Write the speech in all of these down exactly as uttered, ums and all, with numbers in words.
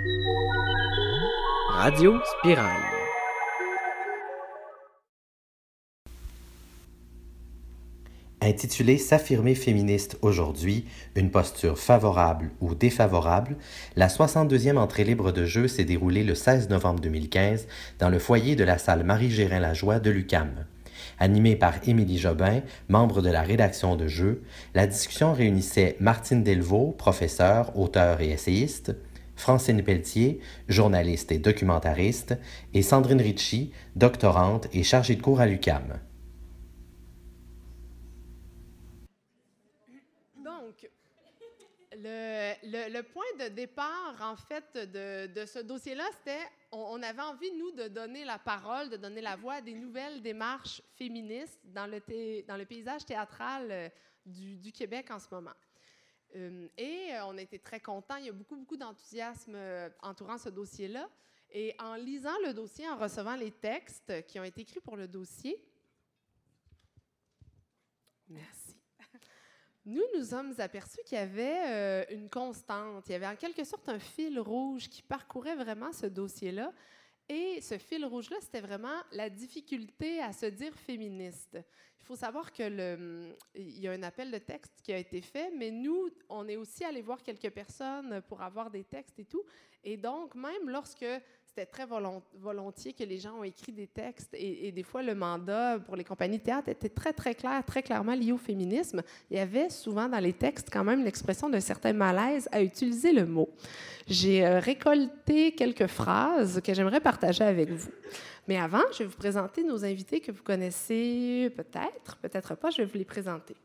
Radio Spirale. Intitulée « S'affirmer féministe aujourd'hui, une posture favorable ou défavorable », la soixante-deuxième entrée libre de jeu s'est déroulée le seize novembre deux mille quinze dans le foyer de la salle Marie-Gérin-Lajoie de l'U Q A M. Animée par Émilie Jobin, membre de la rédaction de jeu, la discussion réunissait Martine Delvaux, professeure, auteure et essayiste, Francine Pelletier, journaliste et documentariste, et Sandrine Ritchie, doctorante et chargée de cours à l'U Q A M. Donc, le, le, le point de départ, en fait, de, de ce dossier-là, c'était on, on avait envie, nous, de donner la parole, de donner la voix à des nouvelles démarches féministes dans le, thé, dans le paysage théâtral euh, du, du Québec en ce moment. Euh, et euh, on a été très contents. Il y a beaucoup, beaucoup d'enthousiasme euh, entourant ce dossier-là. Et en lisant le dossier, en recevant les textes qui ont été écrits pour le dossier, merci. Nous nous sommes aperçus qu'il y avait euh, une constante. Il y avait en quelque sorte un fil rouge qui parcourait vraiment ce dossier-là. Et ce fil rouge-là, c'était vraiment la difficulté à se dire féministe. Il faut savoir que le, il y a un appel de texte qui a été fait, mais nous, on est aussi allé voir quelques personnes pour avoir des textes et tout. Et donc, même lorsque c'était très volont, volontiers que les gens ont écrit des textes, et, et des fois, le mandat pour les compagnies de théâtre était très, très clair, très clairement lié au féminisme, il y avait souvent dans les textes quand même l'expression d'un certain malaise à utiliser le mot. J'ai euh, récolté quelques phrases que j'aimerais partager avec vous. Mais avant, je vais vous présenter nos invités que vous connaissez peut-être, peut-être pas, je vais vous les présenter.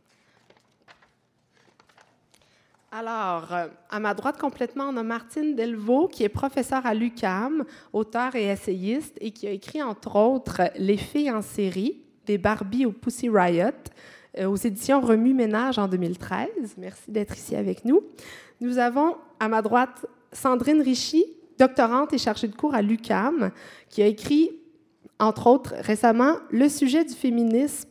Alors, euh, à ma droite complètement, on a Martine Delvaux, qui est professeure à l'U Q A M, auteure et essayiste, et qui a écrit, entre autres, Les filles en série, des Barbie au Pussy Riot, euh, aux éditions Remue-Ménage en deux mille treize. Merci d'être ici avec nous. Nous avons, à ma droite, Sandrine Ritchie, doctorante et chargée de cours à l'U Q A M, qui a écrit, entre autres, récemment, Le sujet du féminisme.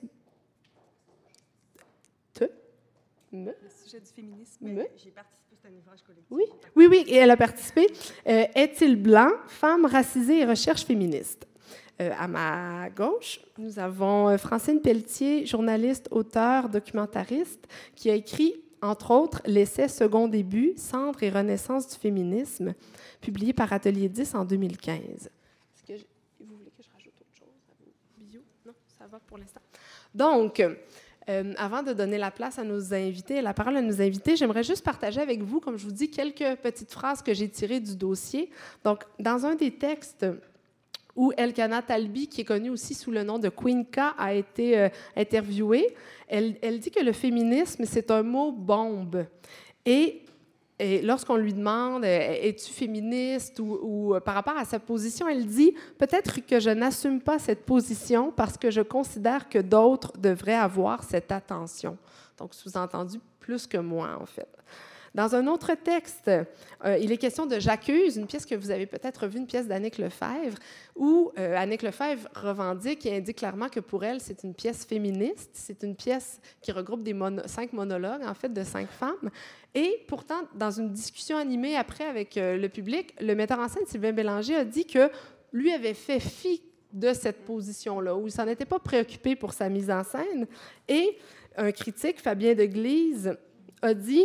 Te? Me? Le sujet du féminisme. Me? J'ai participé, c'est un ouvrage collectif. Oui, oui, oui, et elle a participé. Euh, Est-il blanc? Femmes racisées et recherche féministe. Euh, à ma gauche, nous avons Francine Pelletier, journaliste, auteure, documentariste, qui a écrit, entre autres, l'essai Second début, Cendres et renaissance du féminisme, publié par Atelier dix en deux mille quinze. Est-ce que je, vous voulez que je rajoute autre chose à vos bios? Non, ça va pour l'instant. Donc, euh, avant de donner la place à nos invités, la parole à nos invités, j'aimerais juste partager avec vous, comme je vous dis, quelques petites phrases que j'ai tirées du dossier. Donc, dans un des textes où Elkana Talbi, qui est connue aussi sous le nom de Queen K, a été euh, interviewée, elle, elle dit que le féminisme, c'est un mot bombe. Et, et lorsqu'on lui demande « Es-tu féministe ?» ou, ou par rapport à sa position, elle dit « Peut-être que je n'assume pas cette position parce que je considère que d'autres devraient avoir cette attention. » Donc, sous-entendu, plus que moi, en fait. Dans un autre texte, euh, il est question de J'accuse, une pièce que vous avez peut-être vue, une pièce d'Annick Lefebvre, où euh, Annick Lefebvre revendique et indique clairement que pour elle, c'est une pièce féministe. C'est une pièce qui regroupe des mono- cinq monologues, en fait, de cinq femmes. Et pourtant, dans une discussion animée après avec euh, le public, le metteur en scène, Sylvain Bélanger, a dit que lui avait fait fi de cette position-là, où il ne s'en était pas préoccupé pour sa mise en scène. Et un critique, Fabien Deglise, a dit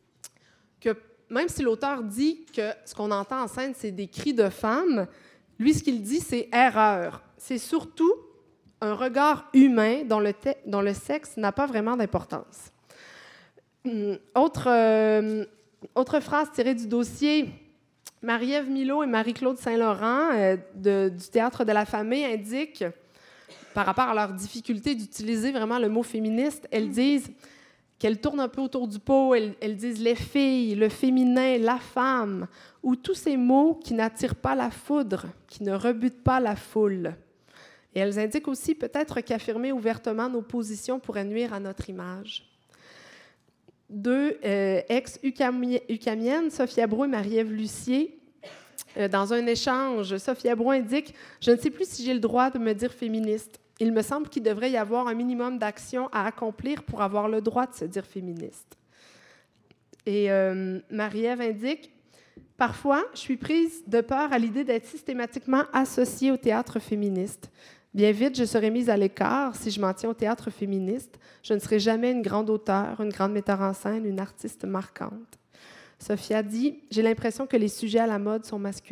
que même si l'auteur dit que ce qu'on entend en scène, c'est des cris de femmes, lui, ce qu'il dit, c'est erreur. C'est surtout un regard humain dont le, te- dont le sexe n'a pas vraiment d'importance. Hum, autre, euh, autre phrase tirée du dossier, Marie-Ève Milot et Marie-Claude Saint-Laurent euh, de, du Théâtre de la Famille indiquent, par rapport à leur difficulté d'utiliser vraiment le mot féministe, elles disent qu'elles tournent un peu autour du pot, elles, elles disent les filles, le féminin, la femme, ou tous ces mots qui n'attirent pas la foudre, qui ne rebutent pas la foule. Et elles indiquent aussi peut-être qu'affirmer ouvertement nos positions pourrait nuire à notre image. Deux euh, ex-ucamiennes, Sophia Brault et Marie-Ève Lucier, euh, dans un échange, Sophia Brault indique « Je ne sais plus si j'ai le droit de me dire féministe. Il me semble qu'il devrait y avoir un minimum d'actions à accomplir pour avoir le droit de se dire féministe. » Et euh, Marie-Ève indique Parfois, je suis prise de peur à l'idée d'être systématiquement associée au théâtre féministe. Bien vite, je serai mise à l'écart si je m'en tiens au théâtre féministe. Je ne serai jamais une grande auteure, une grande metteur en scène, une artiste marquante. Sophia dit « J'ai l'impression que les sujets à la mode sont masculins. »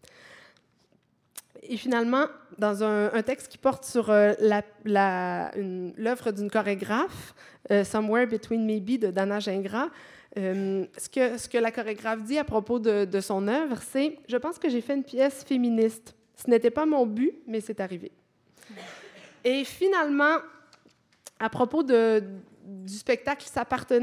Et finalement, dans un, un texte qui porte sur euh, l'œuvre d'une chorégraphe, euh, « Somewhere Between Maybe » de Dana Gingras, euh, ce, que, ce que la chorégraphe dit à propos de, de son œuvre, c'est « Je pense que j'ai fait une pièce féministe. Ce n'était pas mon but, mais c'est arrivé. » Et finalement, à propos de, du spectacle « S'appartenir »,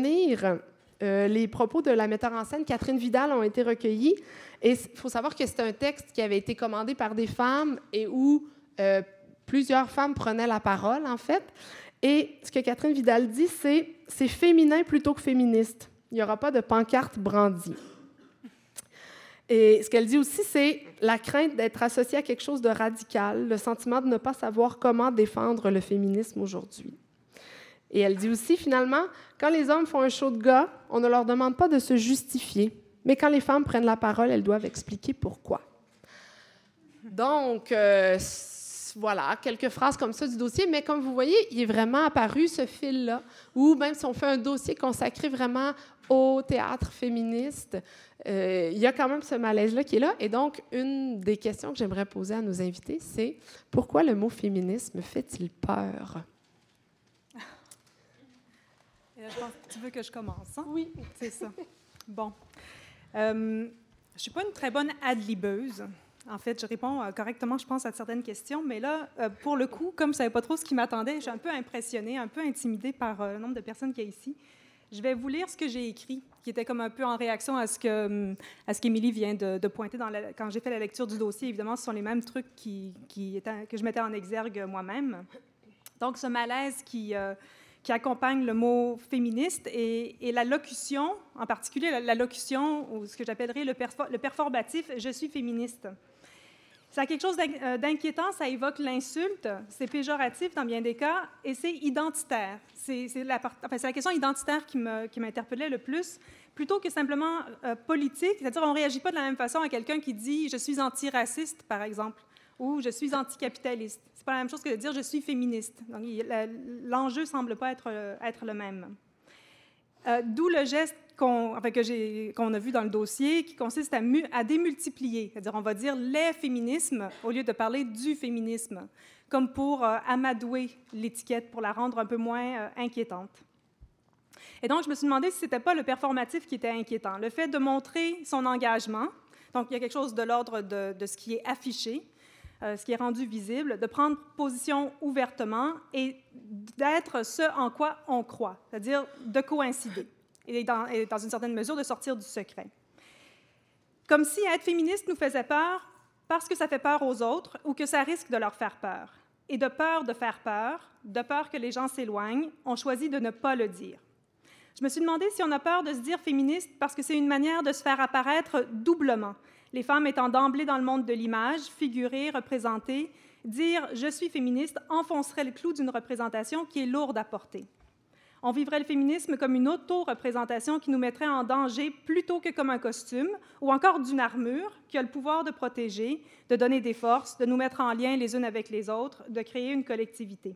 Euh, les propos de la metteur en scène Catherine Vidal ont été recueillis. Et il faut savoir que c'est un texte qui avait été commandé par des femmes et où euh, plusieurs femmes prenaient la parole, en fait. Et ce que Catherine Vidal dit, c'est « c'est féminin plutôt que féministe. Il n'y aura pas de pancarte brandie. » Et ce qu'elle dit aussi, c'est la crainte d'être associée à quelque chose de radical, le sentiment de ne pas savoir comment défendre le féminisme aujourd'hui. Et elle dit aussi, finalement, quand les hommes font un show de gars, on ne leur demande pas de se justifier. Mais quand les femmes prennent la parole, elles doivent expliquer pourquoi. Donc, euh, voilà, quelques phrases comme ça du dossier. Mais comme vous voyez, il est vraiment apparu ce fil-là, où même si on fait un dossier consacré vraiment au théâtre féministe, euh, il y a quand même ce malaise-là qui est là. Et donc, une des questions que j'aimerais poser à nos invités, c'est pourquoi le mot féminisme fait-il peur? Je pense que tu veux que je commence, hein? Oui. C'est ça. Bon. Euh, je ne suis pas une très bonne ad-libeuse. En fait, je réponds euh, correctement, je pense, à certaines questions. Mais là, euh, pour le coup, comme je ne savais pas trop ce qui m'attendait, je suis un peu impressionnée, un peu intimidée par euh, le nombre de personnes qu'il y a ici. Je vais vous lire ce que j'ai écrit, qui était comme un peu en réaction à ce que à ce qu'Émilie vient de, de pointer dans la, quand j'ai fait la lecture du dossier. Évidemment, ce sont les mêmes trucs qui, qui étaient, que je mettais en exergue moi-même. Donc, ce malaise qui... Euh, qui accompagne le mot féministe et, et la locution, en particulier la, la locution, ou ce que j'appellerais le, perfor, le performatif « je suis féministe ». Ça a quelque chose d'inquiétant, ça évoque l'insulte, c'est péjoratif dans bien des cas, et c'est identitaire. C'est la, enfin, la question identitaire qui m'interpellait le plus, plutôt que simplement euh, politique, c'est-à-dire on ne réagit pas de la même façon à quelqu'un qui dit « je suis antiraciste », par exemple, ou « je suis anticapitaliste ». C'est pas la même chose que de dire « je suis féministe ». Donc, l'enjeu ne semble pas être, être le même. Euh, D'où le geste qu'on enfin, qu'on a vu dans le dossier qui consiste à, mu, à démultiplier. C'est-à-dire, on va dire « les féminismes » au lieu de parler « du féminisme », comme pour euh, amadouer l'étiquette, pour la rendre un peu moins euh, inquiétante. Et donc, je me suis demandé si ce n'était pas le performatif qui était inquiétant. Le fait de montrer son engagement, donc il y a quelque chose de l'ordre de, de ce qui est affiché, Euh, ce qui est rendu visible, de prendre position ouvertement et d'être ce en quoi on croit, c'est-à-dire de coïncider et dans, et dans une certaine mesure de sortir du secret. Comme si être féministe nous faisait peur parce que ça fait peur aux autres ou que ça risque de leur faire peur. Et de peur de faire peur, de peur que les gens s'éloignent, on choisit de ne pas le dire. Je me suis demandé si on a peur de se dire féministe parce que c'est une manière de se faire apparaître doublement. Les femmes étant d'emblée dans le monde de l'image, figurées, représentées, dire « je suis féministe » enfoncerait le clou d'une représentation qui est lourde à porter. On vivrait le féminisme comme une auto-représentation qui nous mettrait en danger plutôt que comme un costume ou encore d'une armure qui a le pouvoir de protéger, de donner des forces, de nous mettre en lien les unes avec les autres, de créer une collectivité.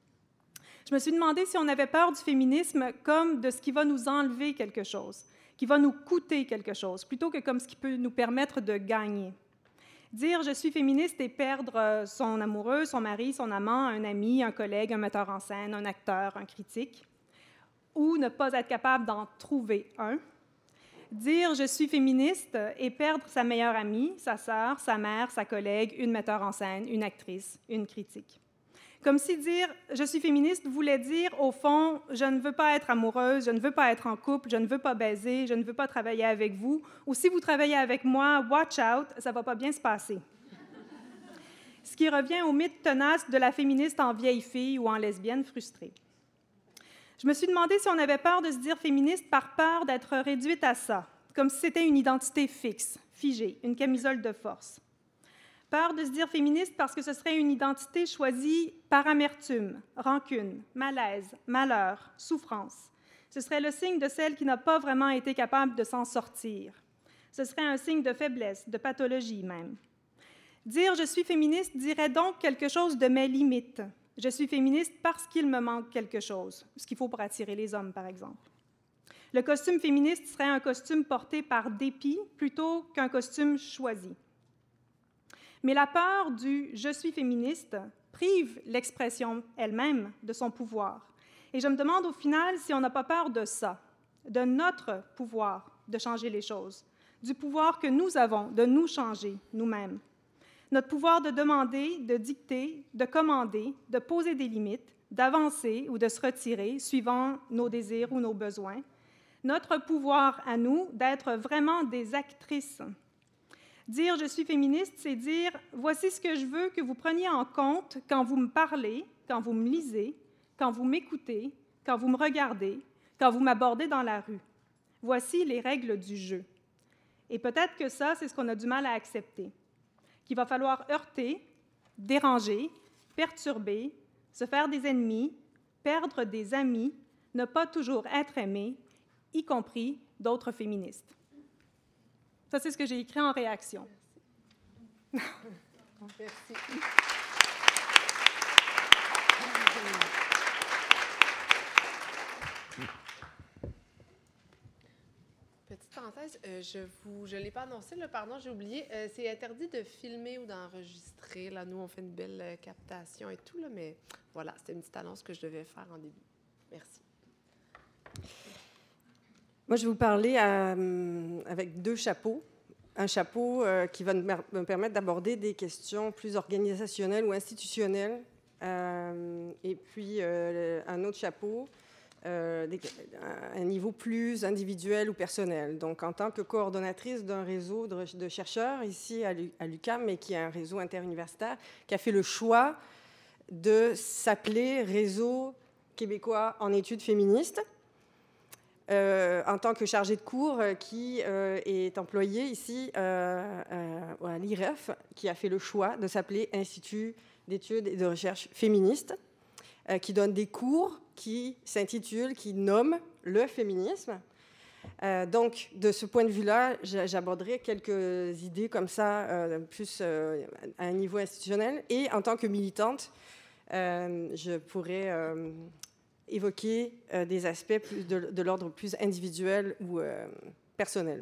Je me suis demandé si on avait peur du féminisme comme de ce qui va nous enlever quelque chose, qui va nous coûter quelque chose, plutôt que comme ce qui peut nous permettre de gagner. Dire « je suis féministe » et perdre son amoureux, son mari, son amant, un ami, un collègue, un metteur en scène, un acteur, un critique, ou ne pas être capable d'en trouver un. Dire « je suis féministe » et perdre sa meilleure amie, sa sœur, sa mère, sa collègue, une metteur en scène, une actrice, une critique. Comme si dire « je suis féministe » voulait dire, au fond, « je ne veux pas être amoureuse, je ne veux pas être en couple, je ne veux pas baiser, je ne veux pas travailler avec vous, ou si vous travaillez avec moi, watch out, ça ne va pas bien se passer. » Ce qui revient au mythe tenace de la féministe en vieille fille ou en lesbienne frustrée. Je me suis demandé si on avait peur de se dire féministe par peur d'être réduite à ça, comme si c'était une identité fixe, figée, une camisole de force. Peur de se dire féministe parce que ce serait une identité choisie par amertume, rancune, malaise, malheur, souffrance. Ce serait le signe de celle qui n'a pas vraiment été capable de s'en sortir. Ce serait un signe de faiblesse, de pathologie même. Dire « je suis féministe » dirait donc quelque chose de mes limites. Je suis féministe parce qu'il me manque quelque chose, ce qu'il faut pour attirer les hommes, par exemple. Le costume féministe serait un costume porté par dépit plutôt qu'un costume choisi. Mais la peur du « je suis féministe » prive l'expression elle-même de son pouvoir. Et je me demande au final si on n'a pas peur de ça, de notre pouvoir de changer les choses, du pouvoir que nous avons de nous changer nous-mêmes. Notre pouvoir de demander, de dicter, de commander, de poser des limites, d'avancer ou de se retirer suivant nos désirs ou nos besoins. Notre pouvoir à nous d'être vraiment des actrices. Dire « je suis féministe », c'est dire « voici ce que je veux que vous preniez en compte quand vous me parlez, quand vous me lisez, quand vous m'écoutez, quand vous me regardez, quand vous m'abordez dans la rue. Voici les règles du jeu. » Et peut-être que ça, c'est ce qu'on a du mal à accepter, qu'il va falloir heurter, déranger, perturber, se faire des ennemis, perdre des amis, ne pas toujours être aimé, y compris d'autres féministes. Ça, c'est ce que j'ai écrit en réaction. Merci. Petite parenthèse, euh, je vous, je l'ai pas annoncé, là, pardon, j'ai oublié. Euh, c'est interdit de filmer ou d'enregistrer. Là, nous, on fait une belle euh, captation et tout, là, mais voilà, c'était une petite annonce que je devais faire en début. Merci. Moi, je vais vous parler euh, avec deux chapeaux. Un chapeau euh, qui va me permettre d'aborder des questions plus organisationnelles ou institutionnelles, euh, et puis euh, un autre chapeau, euh, des, un niveau plus individuel ou personnel. Donc, en tant que coordonnatrice d'un réseau de, de chercheurs ici à l'U Q A M, mais qui est un réseau interuniversitaire, qui a fait le choix de s'appeler Réseau québécois en études féministes. Euh, en tant que chargée de cours euh, qui euh, est employée ici euh, euh, à l'I R E F, qui a fait le choix de s'appeler Institut d'études et de recherche féministes, euh, qui donne des cours qui s'intitulent, qui nomment le féminisme. Euh, donc, de ce point de vue-là, j'aborderai quelques idées comme ça, euh, plus euh, à un niveau institutionnel. Et en tant que militante, euh, je pourrais... Euh, évoquer euh, des aspects plus de, de l'ordre plus individuel ou euh, personnel.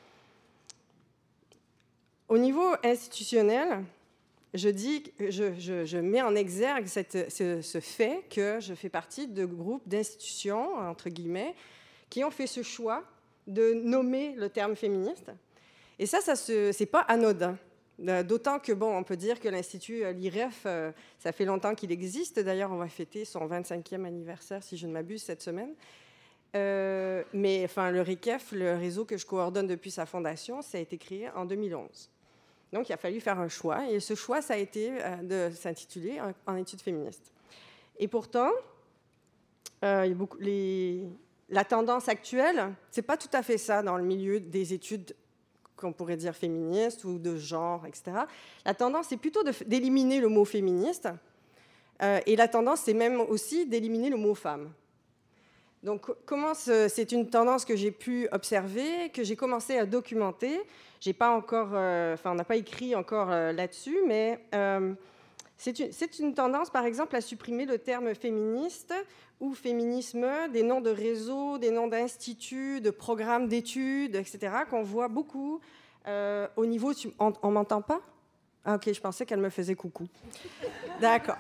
Au niveau institutionnel, je, dis, je, je, je mets en exergue cette, ce, ce fait que je fais partie de groupes d'institutions, entre guillemets, qui ont fait ce choix de nommer le terme féministe. Et ça, ça se, c'est pas anodin. D'autant que, bon, on peut dire que l'Institut, l'I R E F, euh, ça fait longtemps qu'il existe. D'ailleurs, on va fêter son vingt-cinquième anniversaire, si je ne m'abuse, cette semaine. Euh, mais enfin, le R E C E F, le réseau que je coordonne depuis sa fondation, ça a été créé en deux mille onze. Donc, il a fallu faire un choix. Et ce choix, ça a été euh, de s'intituler en, en études féministes. Et pourtant, euh, il y a beaucoup, les, la tendance actuelle, c'est pas tout à fait ça dans le milieu des études qu'on pourrait dire féministe ou de genre, et cetera. La tendance, c'est plutôt de, d'éliminer le mot féministe, euh, et la tendance, c'est même aussi d'éliminer le mot femme. Donc, comment ce, c'est une tendance que j'ai pu observer, que j'ai commencé à documenter. J'ai pas encore, euh, enfin, on n'a pas écrit encore euh, là-dessus, mais euh, c'est, une, c'est une tendance, par exemple, à supprimer le terme féministe ou féminisme des noms de réseaux, des noms d'instituts, de programmes d'études, et cetera, qu'on voit beaucoup euh, au niveau... On, on m'entend pas? Ah, OK, je pensais qu'elle me faisait coucou. D'accord.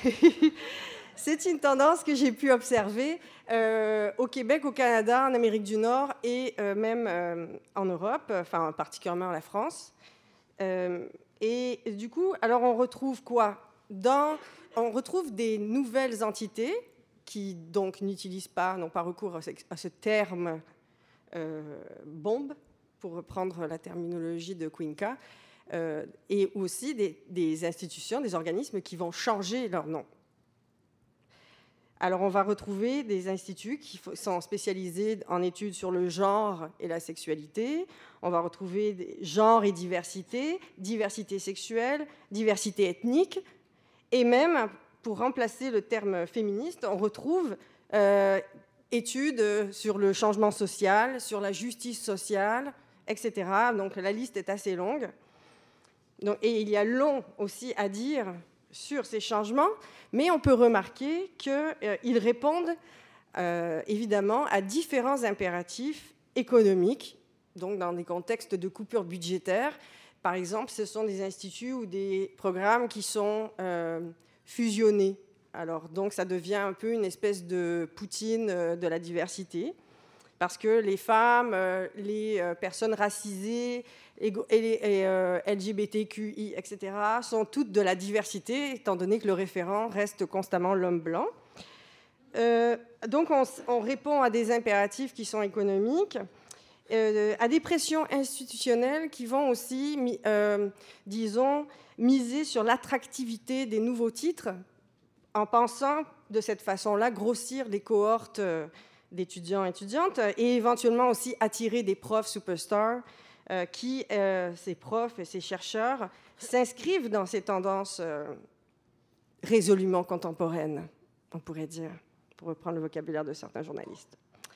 C'est une tendance que j'ai pu observer euh, au Québec, au Canada, en Amérique du Nord et euh, même euh, en Europe, enfin particulièrement en la France. Euh, et du coup, alors on retrouve quoi? Dans, on retrouve des nouvelles entités qui donc n'utilisent pas, n'ont pas recours à ce, à ce terme euh, bombe, pour reprendre la terminologie de Cuenca, euh, et aussi des, des institutions, des organismes qui vont changer leur nom. Alors, on va retrouver des instituts qui sont spécialisés en études sur le genre et la sexualité. On va retrouver des genre et diversité, diversité sexuelle, diversité ethnique, et même, pour remplacer le terme féministe, on retrouve euh, études sur le changement social, sur la justice sociale, et cetera. Donc la liste est assez longue. Donc, et il y a long aussi à dire sur ces changements, mais on peut remarquer qu'ils euh, répondent euh, évidemment à différents impératifs économiques, donc dans des contextes de coupures budgétaires. Par exemple, ce sont des instituts ou des programmes qui sont euh, fusionnés. Alors, donc, ça devient un peu une espèce de Poutine euh, de la diversité, parce que les femmes, euh, les euh, personnes racisées, et, et, et euh, L G B T Q I, et cetera, sont toutes de la diversité, étant donné que le référent reste constamment l'homme blanc. Euh, donc, on, on répond à des impératifs qui sont économiques, euh, à des pressions institutionnelles qui vont aussi, euh, disons, miser sur l'attractivité des nouveaux titres, en pensant de cette façon-là grossir les cohortes euh, d'étudiants et étudiantes et éventuellement aussi attirer des profs superstars euh, qui, euh, ces profs et ces chercheurs, s'inscrivent dans ces tendances euh, résolument contemporaines, on pourrait dire, pour reprendre le vocabulaire de certains journalistes.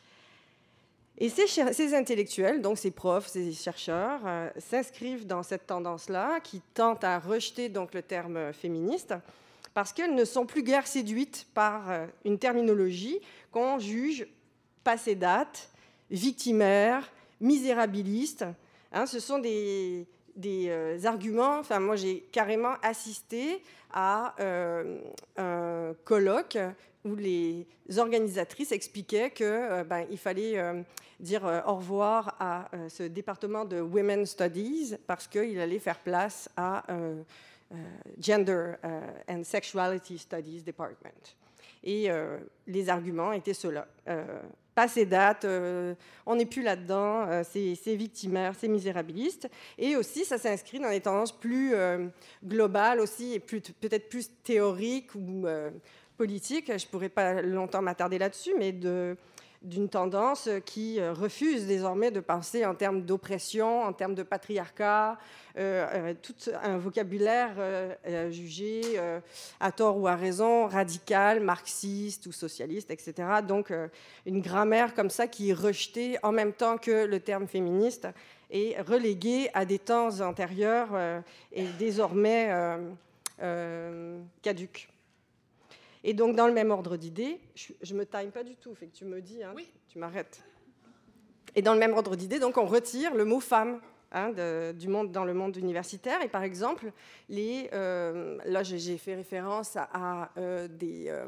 Et ces, ces intellectuels, donc ces profs, ces chercheurs, euh, s'inscrivent dans cette tendance-là qui tente à rejeter donc, le terme féministe parce qu'elles ne sont plus guère séduites par euh, une terminologie qu'on juge passé date, victimaire, misérabiliste. Hein, ce sont des, des euh, arguments. Enfin, moi, j'ai carrément assisté à euh, un colloque où les organisatrices expliquaient qu'il euh, ben, fallait euh, dire euh, au revoir à euh, ce département de Women's Studies parce qu'il allait faire place à euh, euh, Gender uh, and Sexuality Studies Department. Et euh, les arguments étaient ceux-là. Euh, Passé date, euh, on n'est plus là-dedans, euh, c'est, c'est victimaire, c'est misérabiliste. Et aussi, ça s'inscrit dans des tendances plus euh, globales aussi, et plus, peut-être plus théoriques ou euh, politiques. Je ne pourrais pas longtemps m'attarder là-dessus, mais de, d'une tendance qui refuse désormais de penser en termes d'oppression, en termes de patriarcat, euh, euh, tout un vocabulaire euh, euh, jugé, euh, à tort ou à raison, radical, marxiste ou socialiste, et cetera. Donc, euh, une grammaire comme ça qui est rejetée en même temps que le terme féministe est relégué à des temps antérieurs euh, et désormais euh, euh, caduques. Et donc, dans le même ordre d'idées, je ne me time pas du tout, fait que tu me dis, hein, oui. Tu m'arrêtes. Et dans le même ordre d'idées, donc, on retire le mot femme hein, de, du monde, dans le monde universitaire. Et par exemple, les, euh, là, j'ai, j'ai fait référence à, à euh, des, euh,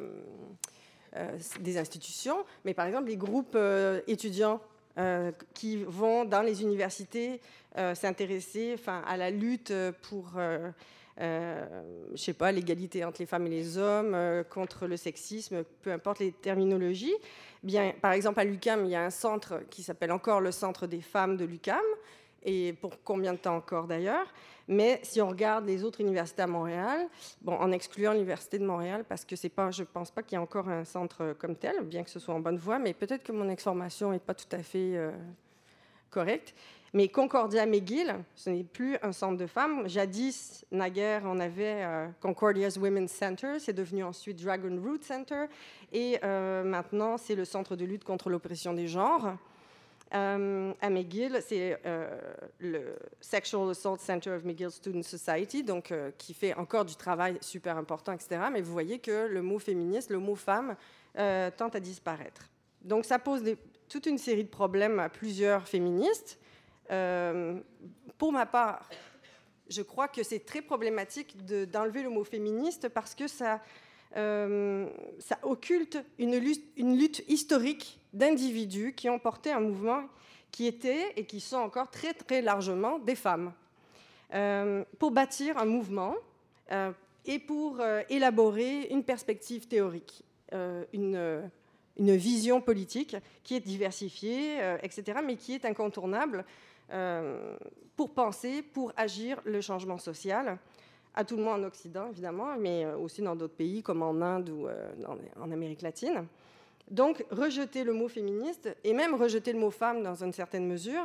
euh, des institutions, mais par exemple, les groupes euh, étudiants euh, qui vont dans les universités euh, s'intéresser enfin, à la lutte pour... Euh, Euh, je ne sais pas, l'égalité entre les femmes et les hommes, euh, contre le sexisme, peu importe les terminologies. Bien, par exemple, à l'U Q A M, il y a un centre qui s'appelle encore le Centre des femmes de l'U Q A M, et pour combien de temps encore d'ailleurs. Mais si on regarde les autres universités à Montréal, bon, en excluant l'Université de Montréal, parce que c'est pas, je ne pense pas qu'il y ait encore un centre comme tel, bien que ce soit en bonne voie, mais peut-être que mon information n'est pas tout à fait euh, correcte. Mais Concordia McGill, ce n'est plus un centre de femmes. Jadis, naguère, on avait euh, Concordia's Women's Center. C'est devenu ensuite Dragon Root Center. Et euh, maintenant, c'est le Centre de lutte contre l'oppression des genres. Euh, à McGill, c'est euh, le Sexual Assault Center of McGill Student Society, donc, euh, qui fait encore du travail super important, et cetera. Mais vous voyez que le mot féministe, le mot femme, euh, tente à disparaître. Donc, ça pose des, toute une série de problèmes à plusieurs féministes. Euh, pour ma part, je crois que c'est très problématique de, d'enlever le mot féministe parce que ça, euh, ça occulte une lutte, une lutte historique d'individus qui ont porté un mouvement qui était et qui sont encore très, très largement des femmes. Euh, pour bâtir un mouvement euh, et pour euh, élaborer une perspective théorique, euh, une, une vision politique qui est diversifiée, euh, et cetera, mais qui est incontournable Euh, pour penser, pour agir le changement social, à tout le moins en Occident, évidemment, mais aussi dans d'autres pays, comme en Inde ou euh, en Amérique latine. Donc, rejeter le mot féministe, et même rejeter le mot femme dans une certaine mesure,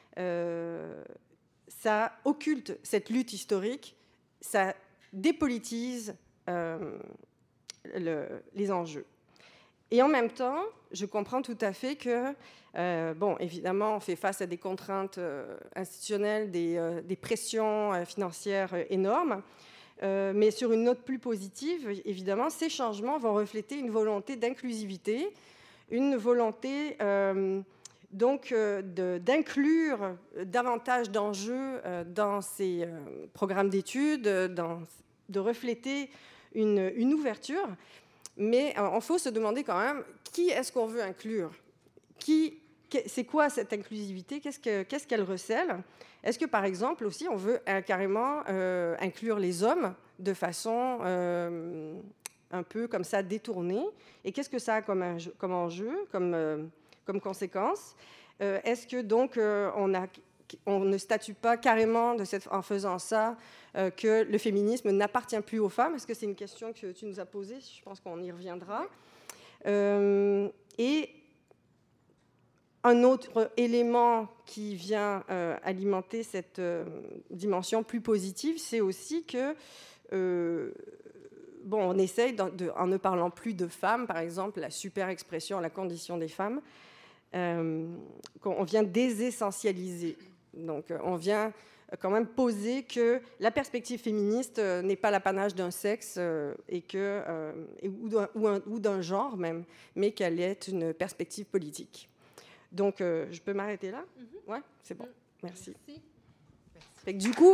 euh, ça occulte cette lutte historique, ça dépolitise euh, le, les enjeux. Et en même temps, je comprends tout à fait que, euh, bon, évidemment, on fait face à des contraintes euh, institutionnelles, des, euh, des pressions euh, financières euh, énormes, euh, mais sur une note plus positive, évidemment, ces changements vont refléter une volonté d'inclusivité, une volonté euh, donc euh, de, d'inclure davantage d'enjeux euh, dans ces euh, programmes d'études, dans, de refléter une, une ouverture. Mais il faut se demander quand même, qui est-ce qu'on veut inclure? Qui, c'est quoi cette inclusivité? Qu'est-ce, que, qu'est-ce qu'elle recèle? Est-ce que, par exemple, aussi, on veut euh, carrément euh, inclure les hommes de façon euh, un peu comme ça détournée? Et qu'est-ce que ça a comme, enjeu, comme, enjeu, comme, euh, comme conséquence? euh, Est-ce que, donc, euh, on, a, on ne statue pas carrément de cette, en faisant ça euh, que le féminisme n'appartient plus aux femmes? Est-ce que c'est une question que tu nous as posée? Je pense qu'on y reviendra. Euh, et un autre élément qui vient euh, alimenter cette euh, dimension plus positive, c'est aussi que, euh, bon, on essaye, de, de, en ne parlant plus de femmes, par exemple, la super expression, la condition des femmes, euh, qu'on vient désessentialiser. Donc, on vient quand même poser que la perspective féministe n'est pas l'apanage d'un sexe euh, et que, euh, ou, d'un, ou, un, ou d'un genre même, mais qu'elle est une perspective politique. Donc, euh, je peux m'arrêter là? Mm-hmm. Ouais, c'est bon. Merci. Merci. Merci. Fait que du coup...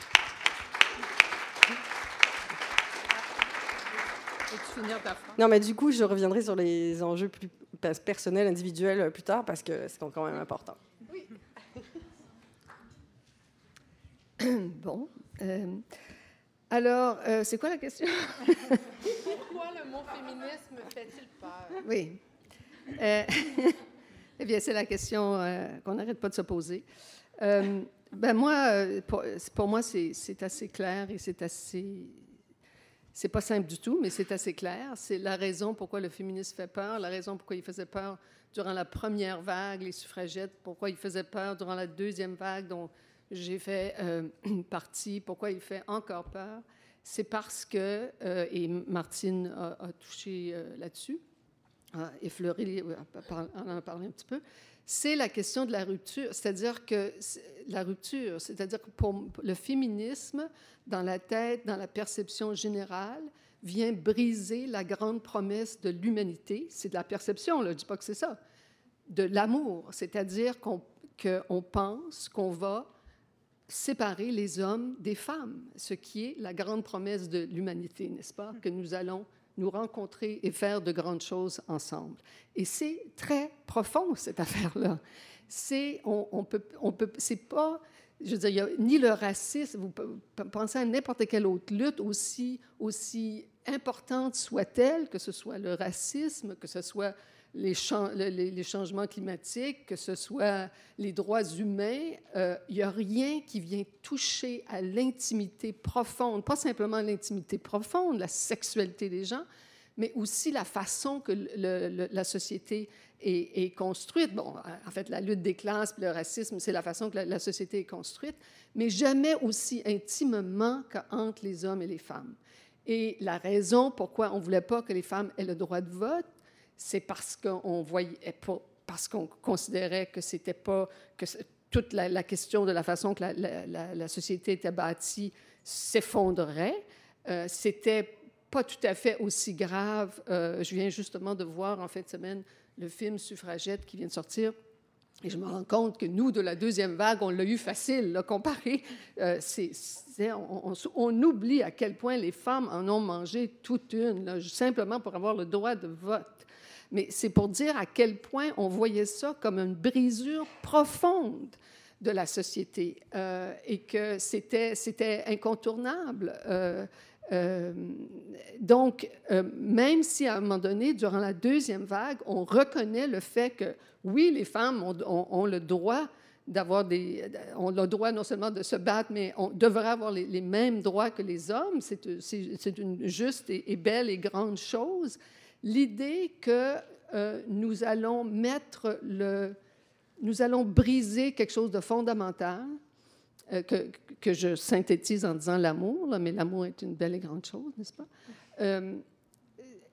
Non, mais du coup, je reviendrai sur les enjeux plus personnels, individuels plus tard, parce que c'est quand même important. Oui. Bon. Euh, alors, euh, c'est quoi la question? Pourquoi le mot féminisme fait-il peur? Oui. Euh, eh bien, c'est la question euh, qu'on n'arrête pas de se poser. Euh, ben moi, pour, pour moi, c'est, c'est assez clair et c'est assez... C'est pas simple du tout, mais c'est assez clair. C'est la raison pourquoi le féminisme fait peur, la raison pourquoi il faisait peur durant la première vague, les suffragettes, pourquoi il faisait peur durant la deuxième vague, dont j'ai fait euh, partie, pourquoi il fait encore peur. C'est parce que, euh, et Martine a, a touché euh, là-dessus, a effleuré, on en a parlé un petit peu, c'est la question de la rupture. C'est-à-dire que la rupture, c'est-à-dire que pour le féminisme, dans la tête, dans la perception générale, vient briser la grande promesse de l'humanité. C'est de la perception, là, je ne dis pas que c'est ça. De l'amour, c'est-à-dire qu'on, qu'on pense qu'on va séparer les hommes des femmes, ce qui est la grande promesse de l'humanité, n'est-ce pas? Que nous allons nous rencontrer et faire de grandes choses ensemble. Et c'est très profond, cette affaire-là. C'est, on, on peut, on peut, c'est pas, je veux dire, il y a ni le racisme, vous pensez à n'importe quelle autre lutte, aussi, aussi importante soit-elle, que ce soit le racisme, que ce soit les, cha- les, les changements climatiques, que ce soit les droits humains, euh, il n'y a rien qui vient toucher à l'intimité profonde, pas simplement l'intimité profonde, la sexualité des gens, mais aussi la façon que le, le, la société est, est construite. Bon, en fait, la lutte des classes, le racisme, c'est la façon que la, la société est construite, mais jamais aussi intimement qu'entre les hommes et les femmes. Et la raison pourquoi on ne voulait pas que les femmes aient le droit de vote, c'est parce qu'on voyait, parce qu'on considérait que c'était pas, que toute la, la question de la façon que la, la, la société était bâtie s'effondrerait. Euh, c'était pas tout à fait aussi grave. Euh, je viens justement de voir en fin de semaine le film Suffragette qui vient de sortir. Et je me rends compte que nous, de la deuxième vague, on l'a eu facile, là, comparé. Euh, c'est, c'est, on, on, on oublie à quel point les femmes en ont mangé toute une, là, simplement pour avoir le droit de vote. Mais c'est pour dire à quel point on voyait ça comme une brisure profonde de la société euh, et que c'était, c'était incontournable. Euh, euh, donc, euh, même si à un moment donné, durant la deuxième vague, on reconnaît le fait que, oui, les femmes ont, ont, ont le droit d'avoir des... ont le droit non seulement de se battre, mais on devrait avoir les, les mêmes droits que les hommes. C'est, c'est, c'est une juste et, et belle et grande chose. L'idée que euh, nous allons mettre le... Nous allons briser quelque chose de fondamental, euh, que, que je synthétise en disant l'amour, là, mais l'amour est une belle et grande chose, n'est-ce pas? Euh,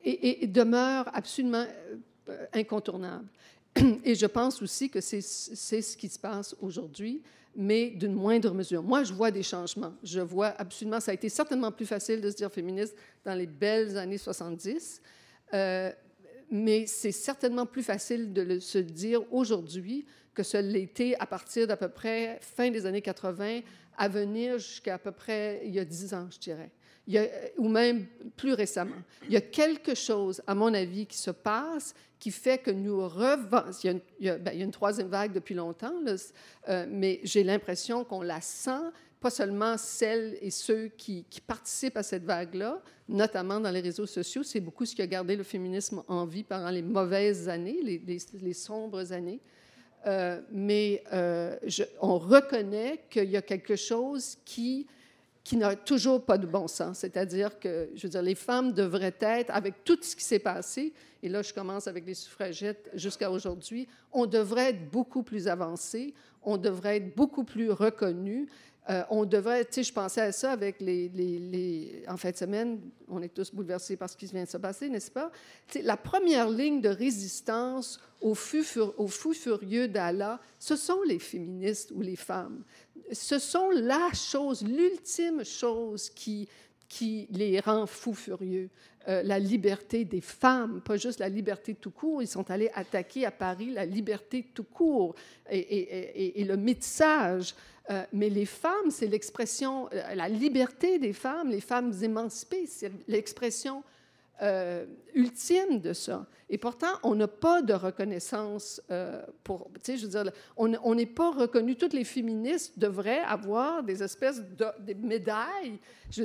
et, et demeure absolument euh, incontournable. Et je pense aussi que c'est, c'est ce qui se passe aujourd'hui, mais d'une moindre mesure. Moi, je vois des changements. Je vois absolument... Ça a été certainement plus facile de se dire féministe dans les belles années soixante-dix, euh, mais c'est certainement plus facile de le, se dire aujourd'hui que ce l'était à partir d'à peu près fin des années quatre-vingt, à venir jusqu'à à peu près il y a dix ans, je dirais. Il y a, ou même plus récemment. Il y a quelque chose, à mon avis, qui se passe qui fait que nous revenons... Il y a une, il y a, ben, il y a une troisième vague depuis longtemps, là, euh, mais j'ai l'impression qu'on la sent, pas seulement celles et ceux qui, qui participent à cette vague-là, notamment dans les réseaux sociaux. C'est beaucoup ce qui a gardé le féminisme en vie pendant les mauvaises années, les, les, les sombres années. Euh, mais euh, je, on reconnaît qu'il y a quelque chose qui... qui n'a toujours pas de bon sens. C'est-à-dire que, je veux dire, les femmes devraient être, avec tout ce qui s'est passé, et là, je commence avec les suffragettes jusqu'à aujourd'hui, on devrait être beaucoup plus avancées, on devrait être beaucoup plus reconnues, euh, on devrait, tu sais, je pensais à ça avec les, les, les... En fin de semaine, on est tous bouleversés par ce qui vient de se passer, n'est-ce pas? Tu sais, la première ligne de résistance aux fous, fur... aux fous furieux d'Allah, ce sont les féministes ou les femmes. Ce sont la chose, l'ultime chose qui, qui les rend fous furieux. Euh, la liberté des femmes, pas juste la liberté tout court. Ils sont allés attaquer à Paris la liberté tout court et, et, et, et le métissage. Euh, mais les femmes, c'est l'expression, euh, la liberté des femmes, les femmes émancipées, c'est l'expression euh, ultime de ça. Et pourtant, on n'a pas de reconnaissance euh, pour... Tu sais, je veux dire, on n'est pas reconnu. Toutes les féministes devraient avoir des espèces de des médailles. Je,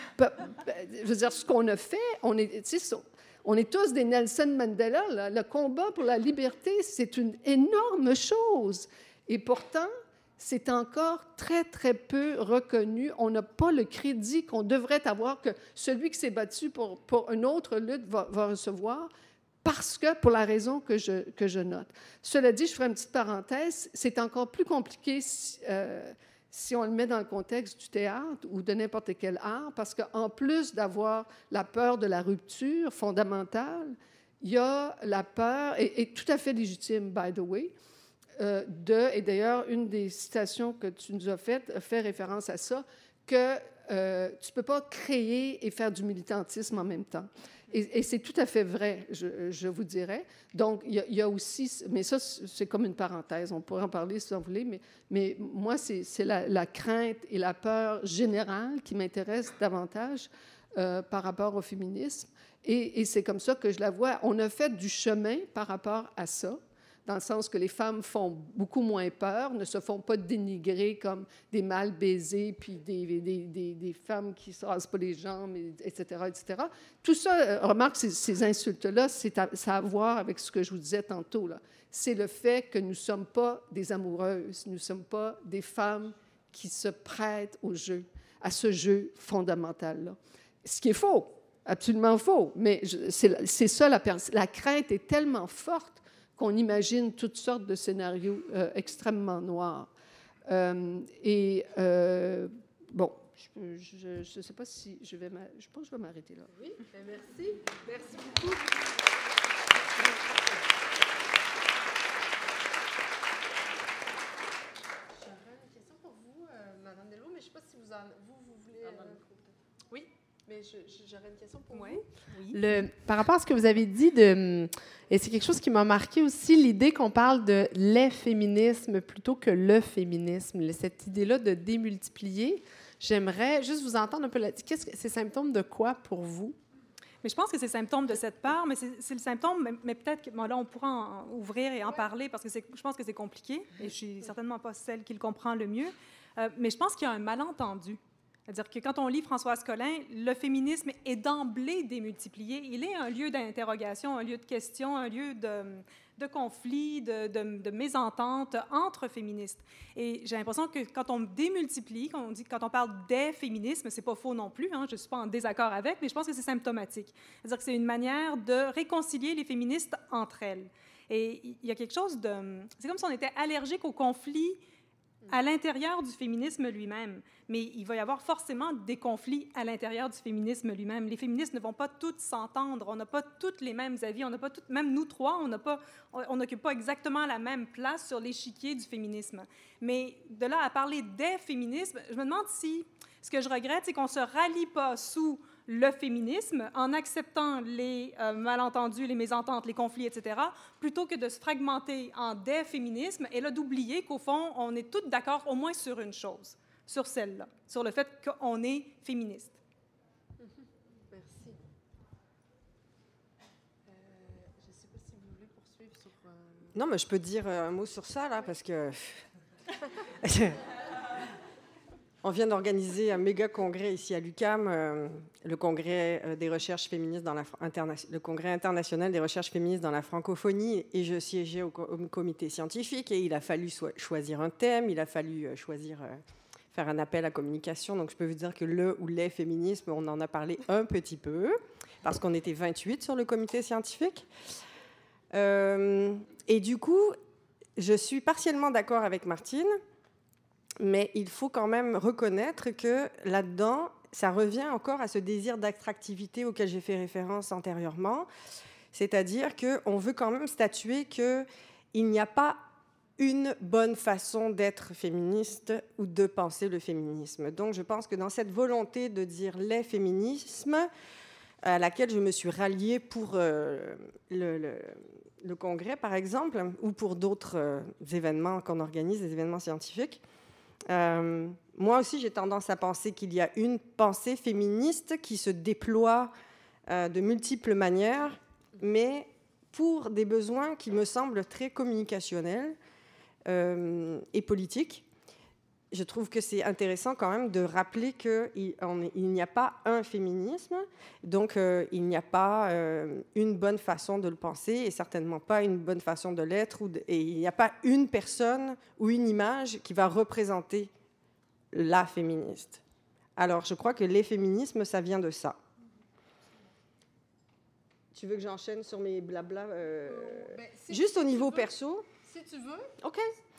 je veux dire, ce qu'on a fait, on est, tu sais, on est tous des Nelson Mandela. Là. Le combat pour la liberté, c'est une énorme chose. Et pourtant, c'est encore très, très peu reconnu. On n'a pas le crédit qu'on devrait avoir, que celui qui s'est battu pour, pour une autre lutte va, va recevoir, parce que, pour la raison que je, que je note. Cela dit, je ferai une petite parenthèse, c'est encore plus compliqué si, euh, si on le met dans le contexte du théâtre ou de n'importe quel art, parce qu'en plus d'avoir la peur de la rupture fondamentale, il y a la peur, et, et tout à fait légitime, by the way, euh, de, et d'ailleurs, une des citations que tu nous as faites fait référence à ça, que euh, tu ne peux pas créer et faire du militantisme en même temps. Et, et c'est tout à fait vrai, je, je vous dirais. Donc, il y, a, il y a aussi... Mais ça, c'est comme une parenthèse. On pourrait en parler si vous voulez, mais, mais moi, c'est, c'est la, la crainte et la peur générale qui m'intéressent davantage euh, par rapport au féminisme. Et, et c'est comme ça que je la vois. On a fait du chemin par rapport à ça, dans le sens que les femmes font beaucoup moins peur, ne se font pas dénigrer comme des mal baisées, puis des, des, des, des femmes qui ne se rasent pas les jambes, et cetera, et cetera. Tout ça, euh, remarque, ces, ces insultes-là, c'est à, ça a à voir avec ce que je vous disais tantôt, là. C'est le fait que nous ne sommes pas des amoureuses, nous ne sommes pas des femmes qui se prêtent au jeu, à ce jeu fondamental-là. Ce qui est faux, absolument faux, mais je, c'est, c'est ça, la, la crainte est tellement forte qu'on imagine toutes sortes de scénarios euh, extrêmement noirs. Euh, et, euh, bon, je ne sais pas si je vais... Je pense que je vais m'arrêter là. Oui, bien merci. Merci beaucoup. J'aurais une question pour vous, euh, Madame Delvaux, mais je ne sais pas si vous, en, vous, vous voulez... Euh, oui. Mais je, je, j'aurais une question pour ouais. vous. Oui. Le, par rapport à ce que vous avez dit, de, et c'est quelque chose qui m'a marqué aussi, l'idée qu'on parle de les féminismes plutôt que le féminisme, cette idée-là de démultiplier. J'aimerais juste vous entendre un peu là-dessus. Qu'est-ce que c'est symptôme de quoi pour vous? Mais je pense que c'est symptôme de cette part, mais c'est, c'est le symptôme, mais, mais peut-être que bon, là, on pourra en ouvrir et en ouais. parler, parce que c'est, je pense que c'est compliqué, et je suis certainement pas celle qui le comprend le mieux, euh, mais je pense qu'il y a un malentendu. C'est-à-dire que quand on lit Françoise Collin, le féminisme est d'emblée démultiplié. Il est un lieu d'interrogation, un lieu de question, un lieu de, de conflit, de, de, de mésentente entre féministes. Et j'ai l'impression que quand on démultiplie, quand on, dit, quand on parle des féminismes, c'est pas faux non plus, hein, je ne suis pas en désaccord avec, mais je pense que c'est symptomatique. C'est-à-dire que c'est une manière de réconcilier les féministes entre elles. Et il y a quelque chose de... C'est comme si on était allergique au conflit à l'intérieur du féminisme lui-même. Mais il va y avoir forcément des conflits à l'intérieur du féminisme lui-même. Les féministes ne vont pas toutes s'entendre, on n'a pas toutes les mêmes avis, on n'a pas toutes, même nous trois, on n'a pas, on n'occupe pas exactement la même place sur l'échiquier du féminisme. Mais de là à parler des féminismes, je me demande si, ce que je regrette, c'est qu'on ne se rallie pas sous le féminisme en acceptant les euh, malentendus, les mésententes, les conflits, et cetera, plutôt que de se fragmenter en des féminismes et là d'oublier qu'au fond, on est toutes d'accord au moins sur une chose, sur celle-là, sur le fait qu'on est féministe. Mm-hmm. Merci. Euh, je ne sais pas si vous voulez poursuivre sur... Euh... Non, mais je peux dire un mot sur ça, là, parce que... On vient d'organiser un méga congrès ici à l'U Q A M, euh, le congrès euh, des recherches féministes dans la interna- le congrès international des recherches féministes dans la francophonie, et je siégeais au, co- au comité scientifique, et il a fallu so- choisir un thème, il a fallu euh, choisir euh, faire un appel à communication. Donc je peux vous dire que le ou les féminismes, on en a parlé un petit peu parce qu'on était vingt-huit sur le comité scientifique. Euh, et du coup, je suis partiellement d'accord avec Martine. Mais il faut quand même reconnaître que là-dedans, ça revient encore à ce désir d'attractivité auquel j'ai fait référence antérieurement. C'est-à-dire qu'on veut quand même statuer qu'il n'y a pas une bonne façon d'être féministe ou de penser le féminisme. Donc je pense que dans cette volonté de dire les féminismes, à laquelle je me suis ralliée pour euh, le, le, le congrès, par exemple, ou pour d'autres euh, événements qu'on organise, des événements scientifiques, Euh, moi aussi, j'ai tendance à penser qu'il y a une pensée féministe qui se déploie euh, de multiples manières, mais pour des besoins qui me semblent très communicationnels euh, et politiques. Je trouve que c'est intéressant quand même de rappeler qu'il il n'y a pas un féminisme, donc euh, il n'y a pas euh, une bonne façon de le penser et certainement pas une bonne façon de l'être, ou de, et il n'y a pas une personne ou une image qui va représenter la féministe. Alors je crois que les féminismes, ça vient de ça. Tu veux que j'enchaîne sur mes blabla euh, ben, si juste au niveau perso? Si tu veux. OK.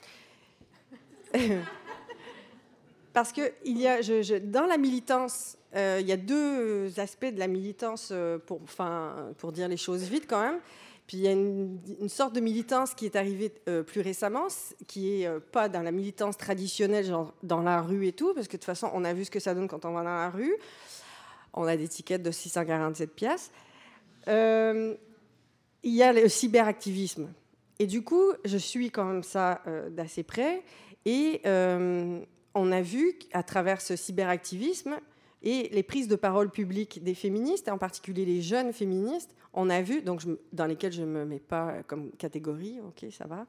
Parce que il y a, je, je, dans la militance, euh, il y a deux aspects de la militance, euh, pour, enfin, pour dire les choses vite quand même. Puis il y a une, une sorte de militance qui est arrivée euh, plus récemment, qui n'est euh, pas dans la militance traditionnelle, genre dans la rue et tout, parce que de toute façon, on a vu ce que ça donne quand on va dans la rue. On a des tickets de six cent quarante-sept piastres. Euh, il y a le cyberactivisme. Et du coup, je suis quand même ça euh, d'assez près. Et... Euh, on a vu à travers ce cyberactivisme et les prises de parole publiques des féministes, et en particulier les jeunes féministes, on a vu, donc je, dans lesquelles je ne me mets pas comme catégorie, ok, ça va.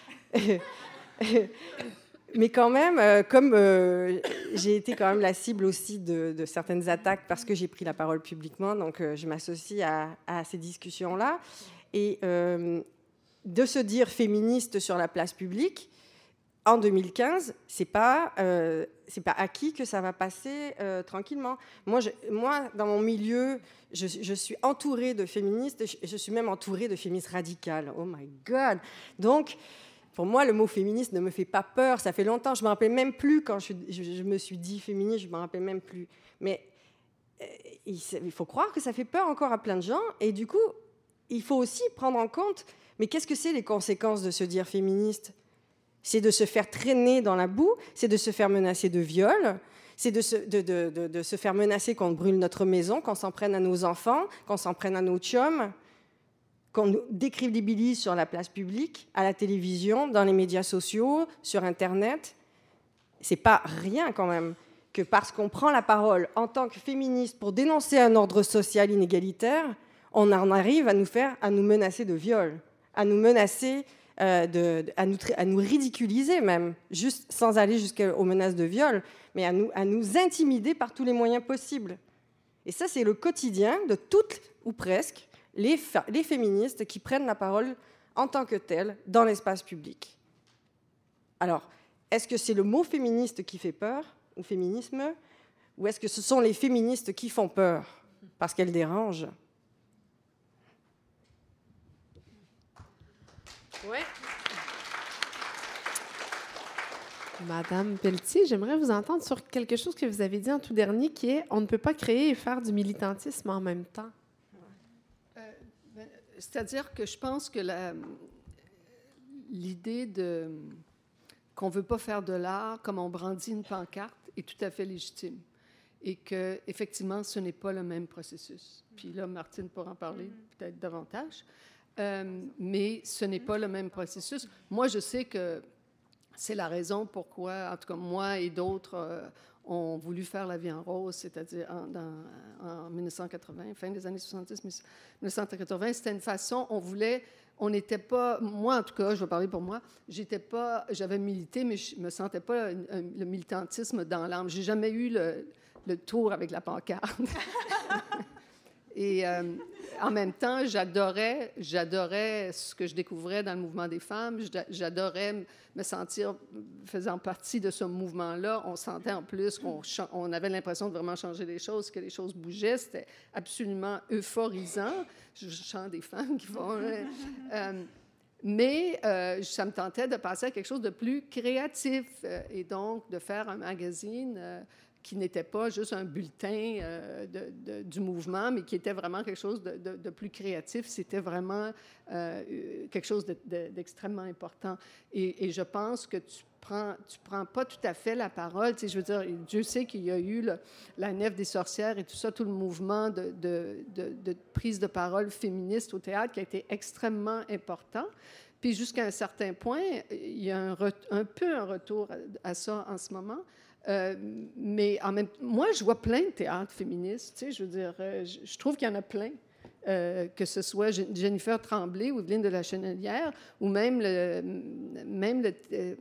Mais quand même, euh, comme euh, j'ai été quand même la cible aussi de, de certaines attaques parce que j'ai pris la parole publiquement, donc euh, je m'associe à, à ces discussions-là. Et euh, de se dire féministe sur la place publique, en deux mille quinze, c'est pas euh, c'est pas acquis que ça va passer euh, tranquillement. Moi, je, moi, dans mon milieu, je, je suis entourée de féministes. Je, je suis même entourée de féministes radicales. Oh my God! Donc, pour moi, le mot féministe ne me fait pas peur. Ça fait longtemps. Je me rappelle même plus quand je, je, je me suis dit féministe. Je me rappelle même plus. Mais euh, il, il faut croire que ça fait peur encore à plein de gens. Et du coup, il faut aussi prendre en compte. Mais qu'est-ce que c'est les conséquences de se dire féministe? C'est de se faire traîner dans la boue, c'est de se faire menacer de viol, c'est de se, de, de, de, de se faire menacer qu'on brûle notre maison, qu'on s'en prenne à nos enfants, qu'on s'en prenne à nos chums, qu'on nous décrédibilise sur la place publique, à la télévision, dans les médias sociaux, sur Internet. C'est pas rien quand même que parce qu'on prend la parole en tant que féministe pour dénoncer un ordre social inégalitaire, on en arrive à nous faire, à nous menacer de viol, à nous menacer... Euh, de, de, à, nous, à nous ridiculiser même, juste, sans aller jusqu'aux menaces de viol, mais à nous, à nous intimider par tous les moyens possibles. Et ça, c'est le quotidien de toutes, ou presque, les, fa- les féministes qui prennent la parole en tant que telles dans l'espace public. Alors, est-ce que c'est le mot féministe qui fait peur, ou féminisme, ou est-ce que ce sont les féministes qui font peur, parce qu'elles dérangent ? Ouais. Madame Pelletier, j'aimerais vous entendre sur quelque chose que vous avez dit en tout dernier, qui est « on ne peut pas créer et faire du militantisme en même temps ». Euh, ben, c'est-à-dire que je pense que la, l'idée de, qu'on ne veut pas faire de l'art comme on brandit une pancarte est tout à fait légitime. Et qu'effectivement, ce n'est pas le même processus. Puis là, Martine pourra en parler mm-hmm. peut-être davantage. Euh, mais ce n'est pas le même processus. Moi, je sais que c'est la raison pourquoi, en tout cas, moi et d'autres euh, ont voulu faire La vie en rose, c'est-à-dire en, dans, en dix-neuf cent quatre-vingts, fin des années soixante-dix, dix-neuf cent quatre-vingts. C'était une façon, on voulait... On n'était pas, moi en tout cas, je vais parler pour moi, j'étais pas, j'avais milité, mais je me sentais pas un, un, le militantisme dans l'âme. J'ai jamais eu le, le tour avec la pancarte. Et euh, en même temps, j'adorais, j'adorais ce que je découvrais dans le mouvement des femmes. J'adorais me sentir faisant partie de ce mouvement-là. On sentait en plus qu'on on avait l'impression de vraiment changer les choses, que les choses bougeaient. C'était absolument euphorisant. Je chante des femmes qui font... euh, mais euh, ça me tentait de passer à quelque chose de plus créatif euh, et donc de faire un magazine... Euh, qui n'était pas juste un bulletin euh, de, de, du mouvement, mais qui était vraiment quelque chose de, de, de plus créatif. C'était vraiment euh, quelque chose de, de, d'extrêmement important. Et, et je pense que tu prends, tu prends pas tout à fait la parole. Tu sais, je veux dire, Dieu sait qu'il y a eu le, la Nef des sorcières et tout ça, tout le mouvement de, de, de, de prise de parole féministe au théâtre qui a été extrêmement important. Puis jusqu'à un certain point, il y a un, re, un peu un retour à, à ça en ce moment. Euh, mais en même moi, je vois plein de théâtres féministes. Tu sais, je veux dire, euh, je, je trouve qu'il y en a plein, euh, que ce soit Jennifer Tremblay ou Evelyne de la Chenelière, ou même, le, même le, euh,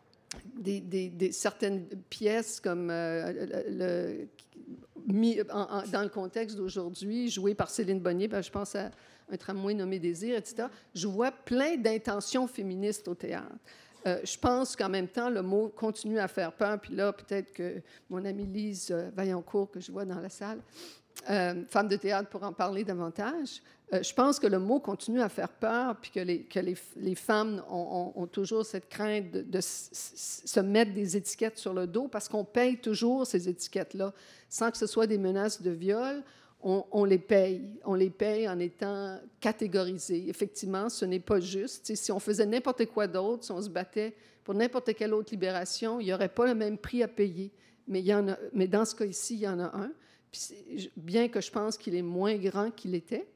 des, des, des, certaines pièces comme euh, le, le, mis en, en, dans le contexte d'aujourd'hui, jouées par Céline Bonnier, ben, je pense à Un tramway nommé Désir, et cetera. Je vois plein d'intentions féministes au théâtre. Euh, je pense qu'en même temps, le mot continue à faire peur. Puis là, peut-être que mon amie Lise euh, Vaillancourt, que je vois dans la salle, euh, femme de théâtre, pour en parler davantage, euh, je pense que le mot continue à faire peur, puis que les, que les, les femmes ont, ont, ont toujours cette crainte de, de s- s- se mettre des étiquettes sur le dos, parce qu'on paye toujours ces étiquettes-là, sans que ce soit des menaces de viol. On, on les paye. On les paye en étant catégorisés. Effectivement, ce n'est pas juste. T'sais, si on faisait n'importe quoi d'autre, si on se battait pour n'importe quelle autre libération, il n'y aurait pas le même prix à payer. Mais, il y en a, mais dans ce cas ici, il y en a un. Puis bien que je pense qu'il est moins grand qu'il était,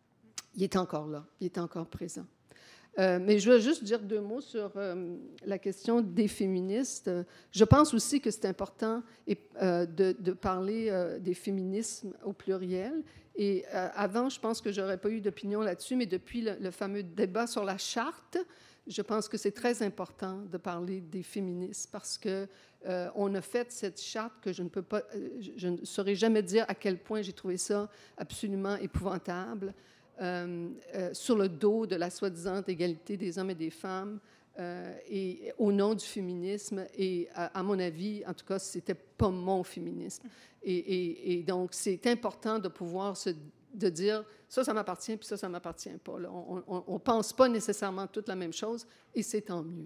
il est encore là. Il est encore présent. Euh, mais je veux juste dire deux mots sur euh, la question des féministes. Je pense aussi que c'est important et, euh, de, de parler euh, des féminismes au pluriel. Et euh, avant, je pense que je n'aurais pas eu d'opinion là-dessus, mais depuis le, le fameux débat sur la charte, je pense que c'est très important de parler des féministes parce que euh, on a fait cette charte que je ne peux pas, euh, je ne saurais jamais dire à quel point j'ai trouvé ça absolument épouvantable. Euh, euh, sur le dos de la soi-disant égalité des hommes et des femmes euh, et au nom du féminisme. Et à, à mon avis, en tout cas, c'était pas mon féminisme. Et, et, et donc, c'est important de pouvoir se de dire ça, ça m'appartient, puis ça, ça m'appartient pas. Là. On ne pense pas nécessairement toute la même chose, et c'est tant mieux.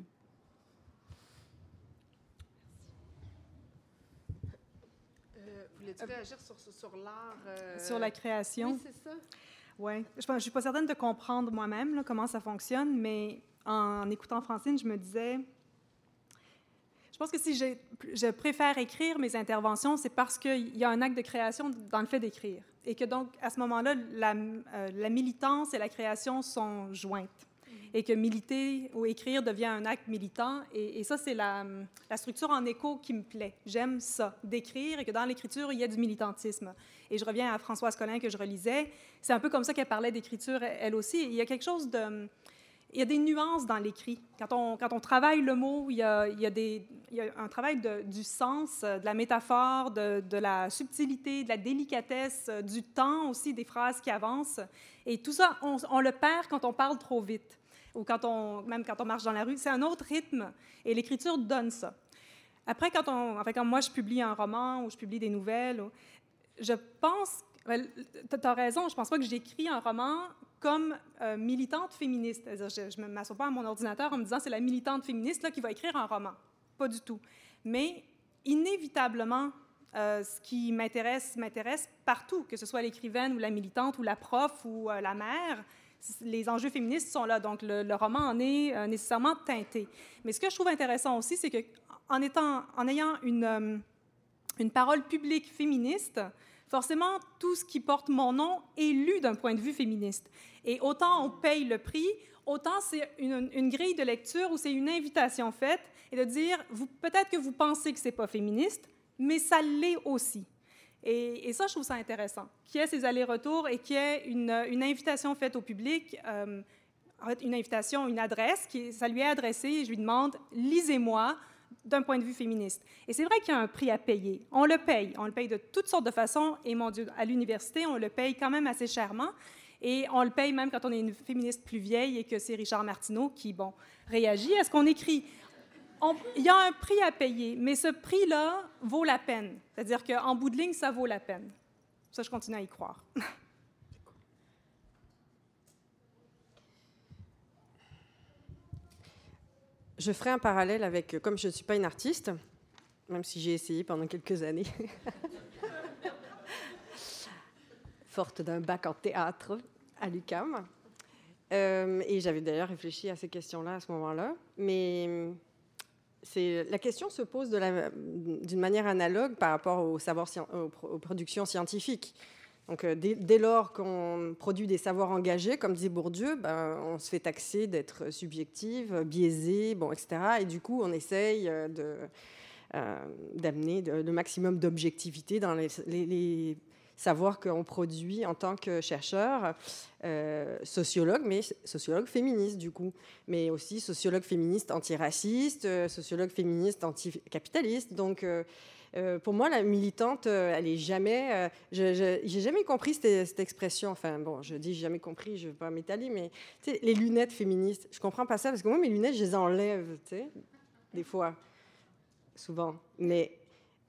Euh, voulais-tu réagir sur, sur l'art? Euh... Sur la création? Oui, c'est ça. Oui. Je ne suis pas certaine de comprendre moi-même là, comment ça fonctionne, mais en écoutant Francine, je me disais... Je pense que si je, je préfère écrire mes interventions, c'est parce qu'il y a un acte de création dans le fait d'écrire. Et que donc, à ce moment-là, la, euh, la militance et la création sont jointes. Et que militer ou écrire devient un acte militant. Et, et ça, c'est la, la structure en écho qui me plaît. J'aime ça, d'écrire, et que dans l'écriture, il y a du militantisme. Et je reviens à Françoise Collin que je relisais. C'est un peu comme ça qu'elle parlait d'écriture, elle aussi. Il y a quelque chose de... Il y a des nuances dans l'écrit. Quand on, quand on travaille le mot, il y a, il y a, des, il y a un travail de, du sens, de la métaphore, de, de la subtilité, de la délicatesse, du temps aussi, des phrases qui avancent. Et tout ça, on, on le perd quand on parle trop vite, ou quand on, même quand on marche dans la rue. C'est un autre rythme, et l'écriture donne ça. Après, quand, on, enfin, quand moi, je publie un roman ou je publie des nouvelles, je pense... Tu as raison, je ne pense pas que j'écris un roman comme euh, militante féministe. C'est-à-dire, je ne m'assois pas à mon ordinateur en me disant c'est la militante féministe là, qui va écrire un roman. pas du tout. Mais inévitablement, euh, ce qui m'intéresse, m'intéresse partout, que ce soit l'écrivaine ou la militante ou la prof ou euh, la mère. Les enjeux féministes sont là, donc le, le roman en est euh, nécessairement teinté. Mais ce que je trouve intéressant aussi, c'est qu'en étant, en ayant une, euh, une parole publique féministe, forcément, tout ce qui porte mon nom est lu d'un point de vue féministe. Et autant on paye le prix, autant c'est une, une grille de lecture où c'est une invitation faite et de dire, vous, peut-être que vous pensez que c'est pas féministe, mais ça l'est aussi. Et, et ça, je trouve ça intéressant, qu'il y ait ces allers-retours et qu'il y ait une, une invitation faite au public, euh, en fait, une invitation, une adresse, qui, ça lui est adressé et je lui demande, lisez-moi d'un point de vue féministe. Et c'est vrai qu'il y a un prix à payer. On le paye. On le paye de toutes sortes de façons. Et mon Dieu, à l'université, on le paye quand même assez chèrement. Et on le paye même quand on est une féministe plus vieille et que c'est Richard Martineau qui, bon, réagit à ce qu'on écrit. On, il y a un prix à payer, mais ce prix-là vaut la peine. C'est-à-dire qu'en bout de ligne, ça vaut la peine. Ça, je continue à y croire. Je ferai un parallèle avec, comme je ne suis pas une artiste, même si j'ai essayé pendant quelques années, forte d'un bac en théâtre à l'U Q A M, euh, et j'avais d'ailleurs réfléchi à ces questions-là à ce moment-là, mais c'est, la question se pose de la, d'une manière analogue par rapport au savoir, aux, aux productions scientifiques. Donc, dès, dès lors qu'on produit des savoirs engagés, comme disait Bourdieu, ben, on se fait taxer d'être subjective, biaisée, bon, et cetera. Et du coup, on essaye de, euh, d'amener de, le maximum d'objectivité dans les, les, les savoirs qu'on produit en tant que chercheur, euh, sociologue, mais sociologue féministe, du coup, mais aussi sociologue féministe antiraciste, euh, sociologue féministe anticapitaliste. Donc, euh, Euh, pour moi, la militante, euh, elle est jamais. Euh, je, je, j'ai jamais compris cette, cette expression. Enfin, bon, je dis j'ai jamais compris, je veux pas m'étaler, mais tu sais, les lunettes féministes, je comprends pas ça parce que moi, mes lunettes, je les enlève, tu sais, des fois, souvent. Mais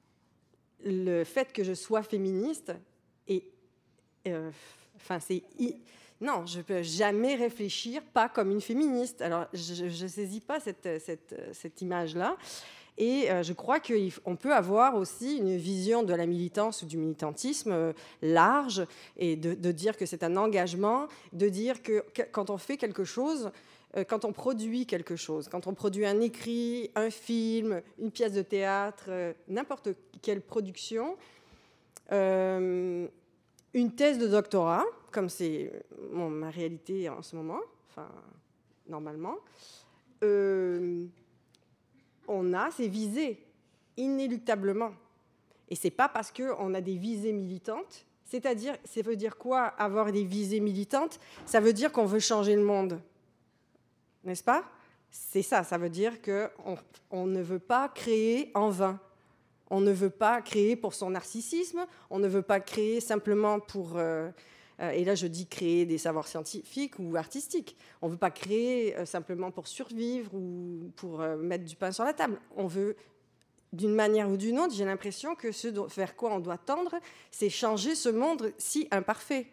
le fait que je sois féministe, et, euh, enfin, c'est. Non, je peux jamais réfléchir pas comme une féministe. Alors, je ne saisis pas cette, cette, cette image-là. Et euh, je crois qu'on peut avoir aussi une vision de la militance ou du militantisme euh, large et de, de dire que c'est un engagement, de dire que, que quand on fait quelque chose, euh, quand on produit quelque chose, quand on produit un écrit, un film, une pièce de théâtre, euh, n'importe quelle production, euh, une thèse de doctorat, comme c'est bon, ma réalité en ce moment, enfin, normalement, euh, on a ces visées, inéluctablement. Et ce n'est pas parce qu'on a des visées militantes, c'est-à-dire, ça veut dire quoi, avoir des visées militantes? Ça veut dire qu'on veut changer le monde, n'est-ce pas? C'est ça, ça veut dire qu'on on ne veut pas créer en vain. On ne veut pas créer pour son narcissisme, on ne veut pas créer simplement pour... Euh, et là, je dis créer des savoirs scientifiques ou artistiques. On ne veut pas créer simplement pour survivre ou pour mettre du pain sur la table. On veut, d'une manière ou d'une autre, j'ai l'impression que ce vers quoi on doit tendre, c'est changer ce monde si imparfait.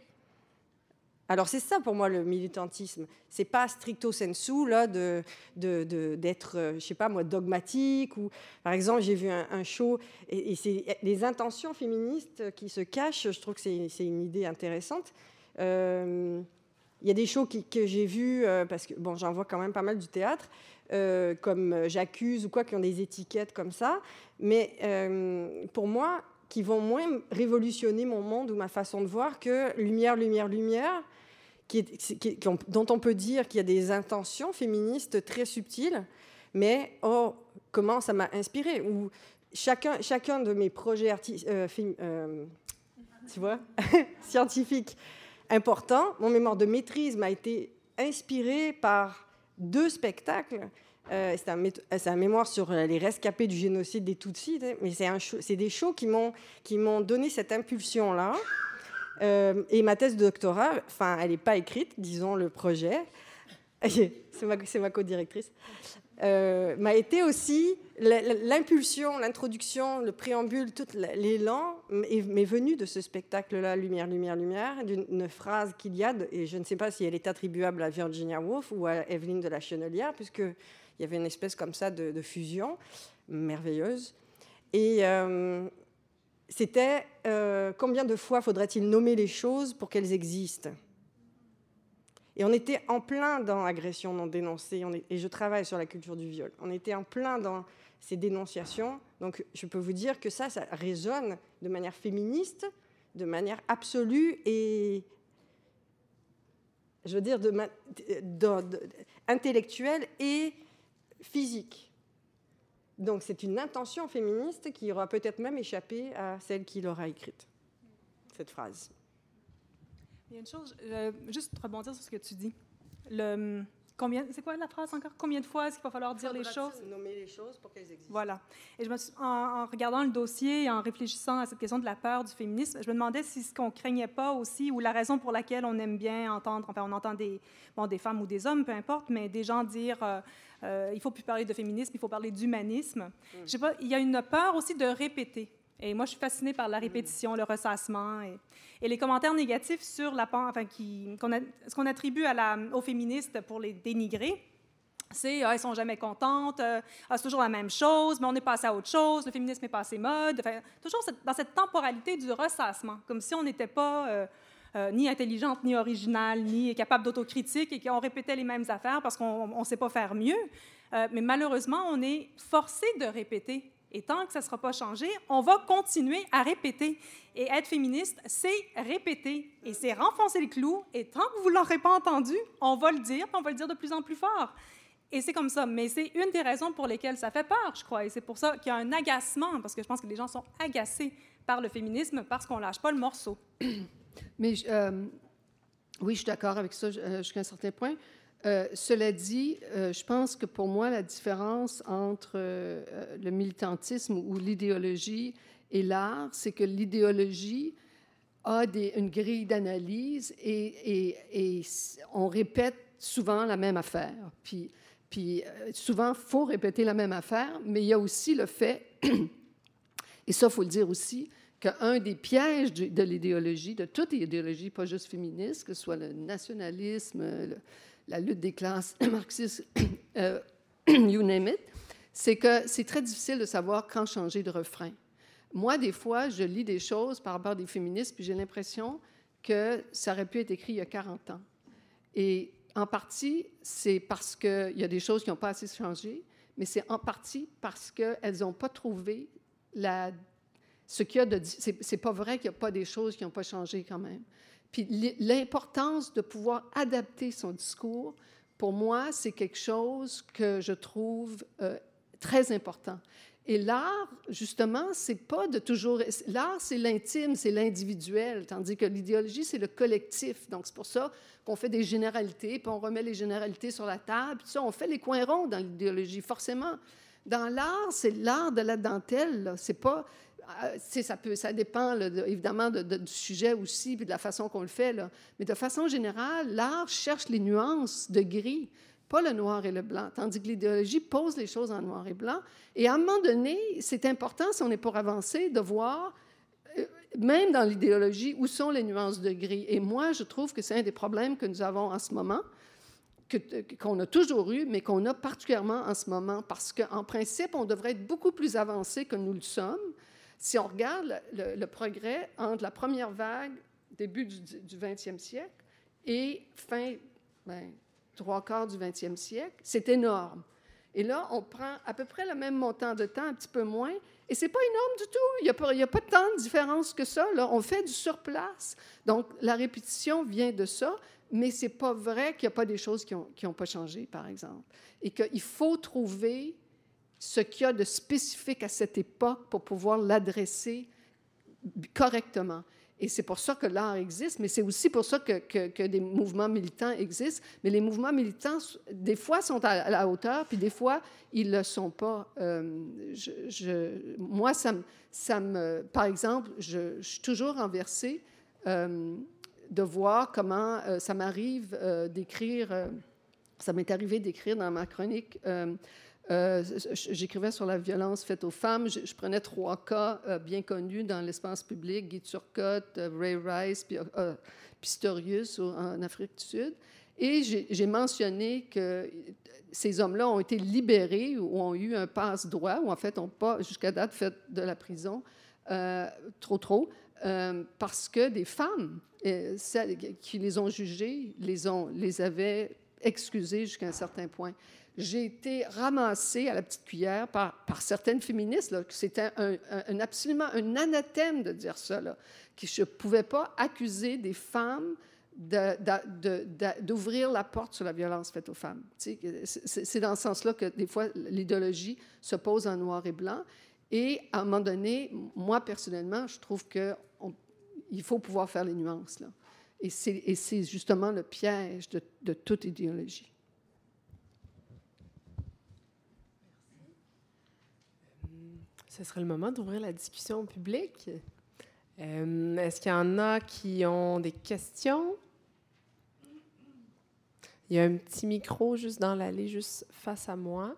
Alors c'est ça pour moi le militantisme. C'est pas stricto sensu là de, de, de d'être, je sais pas moi, dogmatique ou par exemple j'ai vu un, un show et, et c'est les intentions féministes qui se cachent. Je trouve que c'est, c'est une idée intéressante. Euh, il y a des shows qui, que j'ai vus euh, parce que bon j'en vois quand même pas mal du théâtre euh, comme J'accuse ou quoi qui ont des étiquettes comme ça. Mais euh, pour moi qui vont moins révolutionner mon monde ou ma façon de voir que Lumière, Lumière, Lumière, qui est, qui, qui, dont on peut dire qu'il y a des intentions féministes très subtiles, mais oh, comment ça m'a inspirée. Ou chacun, chacun de mes projets arti- euh, film, euh, tu vois, scientifiques importants, mon mémoire de maîtrise m'a été inspiré par deux spectacles. Euh, c'est, un, c'est un mémoire sur les rescapés du génocide des Tutsis, mais c'est, un show, c'est des shows qui m'ont, qui m'ont donné cette impulsion-là. Euh, et ma thèse de doctorat, enfin, elle n'est pas écrite, disons le projet, c'est ma, c'est ma co-directrice, euh, m'a été aussi l'impulsion, l'introduction, le préambule, tout l'élan m'est venu de ce spectacle-là, Lumière, Lumière, Lumière, d'une phrase qu'Iliade, et je ne sais pas si elle est attribuable à Virginia Woolf ou à Evelyne de la Chenelière, puisqu'il y avait une espèce comme ça de, de fusion. merveilleuse. Et euh, c'était euh, combien de fois faudrait-il nommer les choses pour qu'elles existent? Et on était en plein dans l'agression non dénoncée, on est, et je travaille sur la culture du viol. On était en plein dans ces dénonciations. Donc je peux vous dire que ça, ça résonne de manière féministe, de manière absolue et, je veux dire, de, de, de, intellectuelle et physique. Donc c'est une intention féministe qui aura peut-être même échappé à celle qui l'aura écrite, cette phrase. Il y a une chose, euh, juste rebondir sur ce que tu dis. Le, combien, c'est quoi la phrase encore? Combien de fois est-ce qu'il va falloir dire les choses? Nommer les choses pour qu'elles existent. Voilà. Et je me suis, en, en regardant le dossier et en réfléchissant à cette question de la peur du féminisme, je me demandais si ce qu'on craignait pas aussi, ou la raison pour laquelle on aime bien entendre, enfin on entend des, bon, des femmes ou des hommes, peu importe, mais des gens dire euh, euh, il faut plus parler de féminisme, il faut parler d'humanisme. Mm. Je sais pas, il y a une peur aussi de répéter. Et moi, je suis fascinée par la répétition, mm. le ressassement et, et les commentaires négatifs sur la, enfin, qui, qu'on a, ce qu'on attribue à la, aux féministes pour les dénigrer. C'est ah, « elles sont jamais contentes, euh, ah, c'est toujours la même chose, mais on est passé à autre chose, le féminisme est passé mode. » Enfin, toujours cette, dans cette temporalité du ressassement, comme si on n'était pas euh, euh, ni intelligente, ni originale, ni capable d'autocritique et qu'on répétait les mêmes affaires parce qu'on ne sait pas faire mieux. Euh, mais malheureusement, on est forcé de répéter. Et tant que ça ne sera pas changé, on va continuer à répéter. Et être féministe, c'est répéter. Et c'est renfoncer le clou. Et tant que vous ne l'aurez pas entendu, on va le dire, puis on va le dire de plus en plus fort. Et c'est comme ça. Mais c'est une des raisons pour lesquelles ça fait peur, je crois. Et c'est pour ça qu'il y a un agacement, parce que je pense que les gens sont agacés par le féminisme parce qu'on ne lâche pas le morceau. Mais euh, oui, je suis d'accord avec ça euh, jusqu'à un certain point. Euh, cela dit, euh, je pense que pour moi, la différence entre euh, le militantisme ou l'idéologie et l'art, c'est que l'idéologie a des, une grille d'analyse et, et, et on répète souvent la même affaire. Puis, puis euh, souvent, il faut répéter la même affaire, mais il y a aussi le fait, et ça, il faut le dire aussi, qu'un des pièges de, de l'idéologie, de toute idéologie, pas juste féministe, que ce soit le nationalisme, le, la lutte des classes marxistes, euh, you name it, c'est que c'est très difficile de savoir quand changer de refrain. Moi, des fois, je lis des choses par rapport à des féministes, puis j'ai l'impression que ça aurait pu être écrit il y a quarante ans. Et en partie, c'est parce qu'il y a des choses qui n'ont pas assez changé, mais c'est en partie parce qu'elles n'ont pas trouvé la, ce qu'il y a de... C'est, c'est pas vrai qu'il n'y a pas des choses qui n'ont pas changé quand même. Puis l'importance de pouvoir adapter son discours, pour moi, c'est quelque chose que je trouve euh, très important. Et l'art, justement, c'est pas de toujours... L'art, c'est l'intime, c'est l'individuel, tandis que l'idéologie, c'est le collectif. Donc, c'est pour ça qu'on fait des généralités, puis on remet les généralités sur la table, puis ça, on fait les coins ronds dans l'idéologie, forcément. Dans l'art, c'est l'art de la dentelle, là. C'est pas... Ça, peut, ça dépend là, de, évidemment de, de, du sujet aussi puis de la façon qu'on le fait. Là. Mais de façon générale, l'art cherche les nuances de gris, pas le noir et le blanc, tandis que l'idéologie pose les choses en noir et blanc. Et à un moment donné, c'est important, si on est pour avancer, de voir, euh, même dans l'idéologie, où sont les nuances de gris. Et moi, je trouve que c'est un des problèmes que nous avons en ce moment, que, qu'on a toujours eu, mais qu'on a particulièrement en ce moment, parce qu'en principe, on devrait être beaucoup plus avancé que nous le sommes. Si on regarde le, le, le progrès entre la première vague, début du, du vingtième siècle, et fin, ben, trois quarts du vingtième siècle, c'est énorme. Et là, on prend à peu près le même montant de temps, un petit peu moins, et c'est pas énorme du tout. Il n'y a pas, il y a pas tant de différence que ça. Là. On fait du surplace. Donc, la répétition vient de ça, mais c'est pas vrai qu'il n'y a pas des choses qui n'ont qui ont pas changé, par exemple. Et qu'il faut trouver ce qu'il y a de spécifique à cette époque pour pouvoir l'adresser correctement. Et c'est pour ça que l'art existe, mais c'est aussi pour ça que, que, que des mouvements militants existent. Mais les mouvements militants, des fois, sont à, à la hauteur, puis des fois, ils ne le sont pas. Euh, je, je, moi, ça me, ça me... Par exemple, je, je suis toujours renversée euh, de voir comment euh, ça m'arrive euh, d'écrire... Euh, ça m'est arrivé d'écrire dans ma chronique... Euh, Euh, j'écrivais sur la violence faite aux femmes. Je, je prenais trois cas euh, bien connus dans l'espace public, Guy Turcotte, euh, Ray Rice, puis euh, Pistorius au, en Afrique du Sud. Et j'ai, j'ai mentionné que ces hommes-là ont été libérés ou ont eu un passe-droit, ou en fait n'ont pas, jusqu'à date, fait de la prison euh, trop, trop, euh, parce que des femmes euh, celles qui les ont jugés les, ont, les avaient excusés jusqu'à un certain point. J'ai été ramassée à la petite cuillère par, par certaines féministes, là, que c'était un, un, un, absolument un anathème de dire ça, là, que je ne pouvais pas accuser des femmes de, de, de, de, d'ouvrir la porte sur la violence faite aux femmes. Tu sais, c'est, c'est dans ce sens-là que des fois l'idéologie se pose en noir et blanc. Et à un moment donné, moi personnellement, je trouve qu'il faut pouvoir faire les nuances, là. Et c'est, et c'est justement le piège de, de toute idéologie. Ce serait le moment d'ouvrir la discussion au public. Euh, est-ce qu'il y en a qui ont des questions? Il y a un petit micro juste dans l'allée, juste face à moi.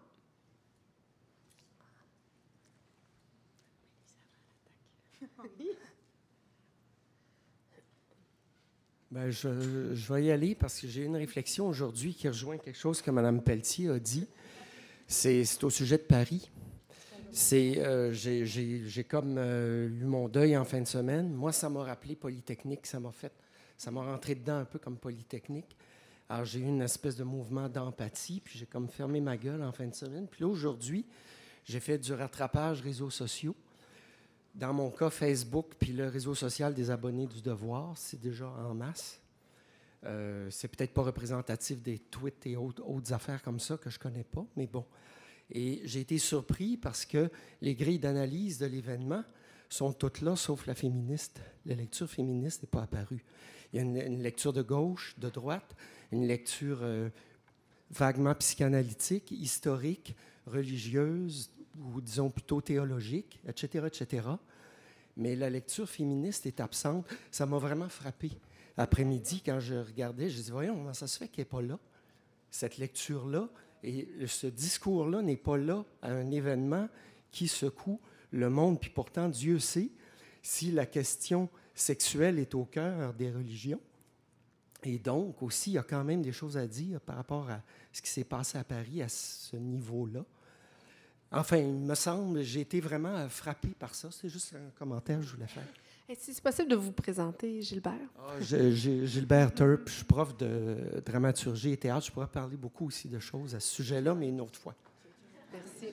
Bien, je, je vais y aller parce que j'ai une réflexion aujourd'hui qui rejoint quelque chose que Mme Pelletier a dit. C'est, c'est au sujet de Paris. C'est, euh, j'ai, j'ai, j'ai comme euh, eu mon deuil en fin de semaine. Moi, ça m'a rappelé Polytechnique. Ça m'a fait, ça m'a rentré dedans un peu comme Polytechnique. Alors, j'ai eu une espèce de mouvement d'empathie, puis j'ai comme fermé ma gueule en fin de semaine. Puis là, aujourd'hui, j'ai fait du rattrapage réseaux sociaux. Dans mon cas, Facebook, puis le réseau social des abonnés du Devoir, c'est déjà en masse. Euh, c'est peut-être pas représentatif des tweets et autres, autres affaires comme ça que je connais pas, mais bon. Et j'ai été surpris parce que les grilles d'analyse de l'événement sont toutes là, sauf la féministe. La lecture féministe n'est pas apparue. Il y a une, une lecture de gauche, de droite, une lecture euh, vaguement psychanalytique, historique, religieuse, ou disons plutôt théologique, et cetera, et cetera. Mais la lecture féministe est absente. Ça m'a vraiment frappé. Après-midi, quand je regardais, je disais, voyons, comment ça se fait qu'elle n'est pas là? Cette lecture-là, et ce discours-là n'est pas là à un événement qui secoue le monde. Puis pourtant, Dieu sait si la question sexuelle est au cœur des religions. Et donc, aussi, il y a quand même des choses à dire par rapport à ce qui s'est passé à Paris à ce niveau-là. Enfin, il me semble, j'ai été vraiment frappé par ça. C'est juste un commentaire que je voulais faire. Est-ce que c'est possible de vous présenter, Gilbert? Ah, je, je, Gilbert Turp, je suis prof de dramaturgie et théâtre. Je pourrais parler beaucoup aussi de choses à ce sujet-là, mais une autre fois. Merci.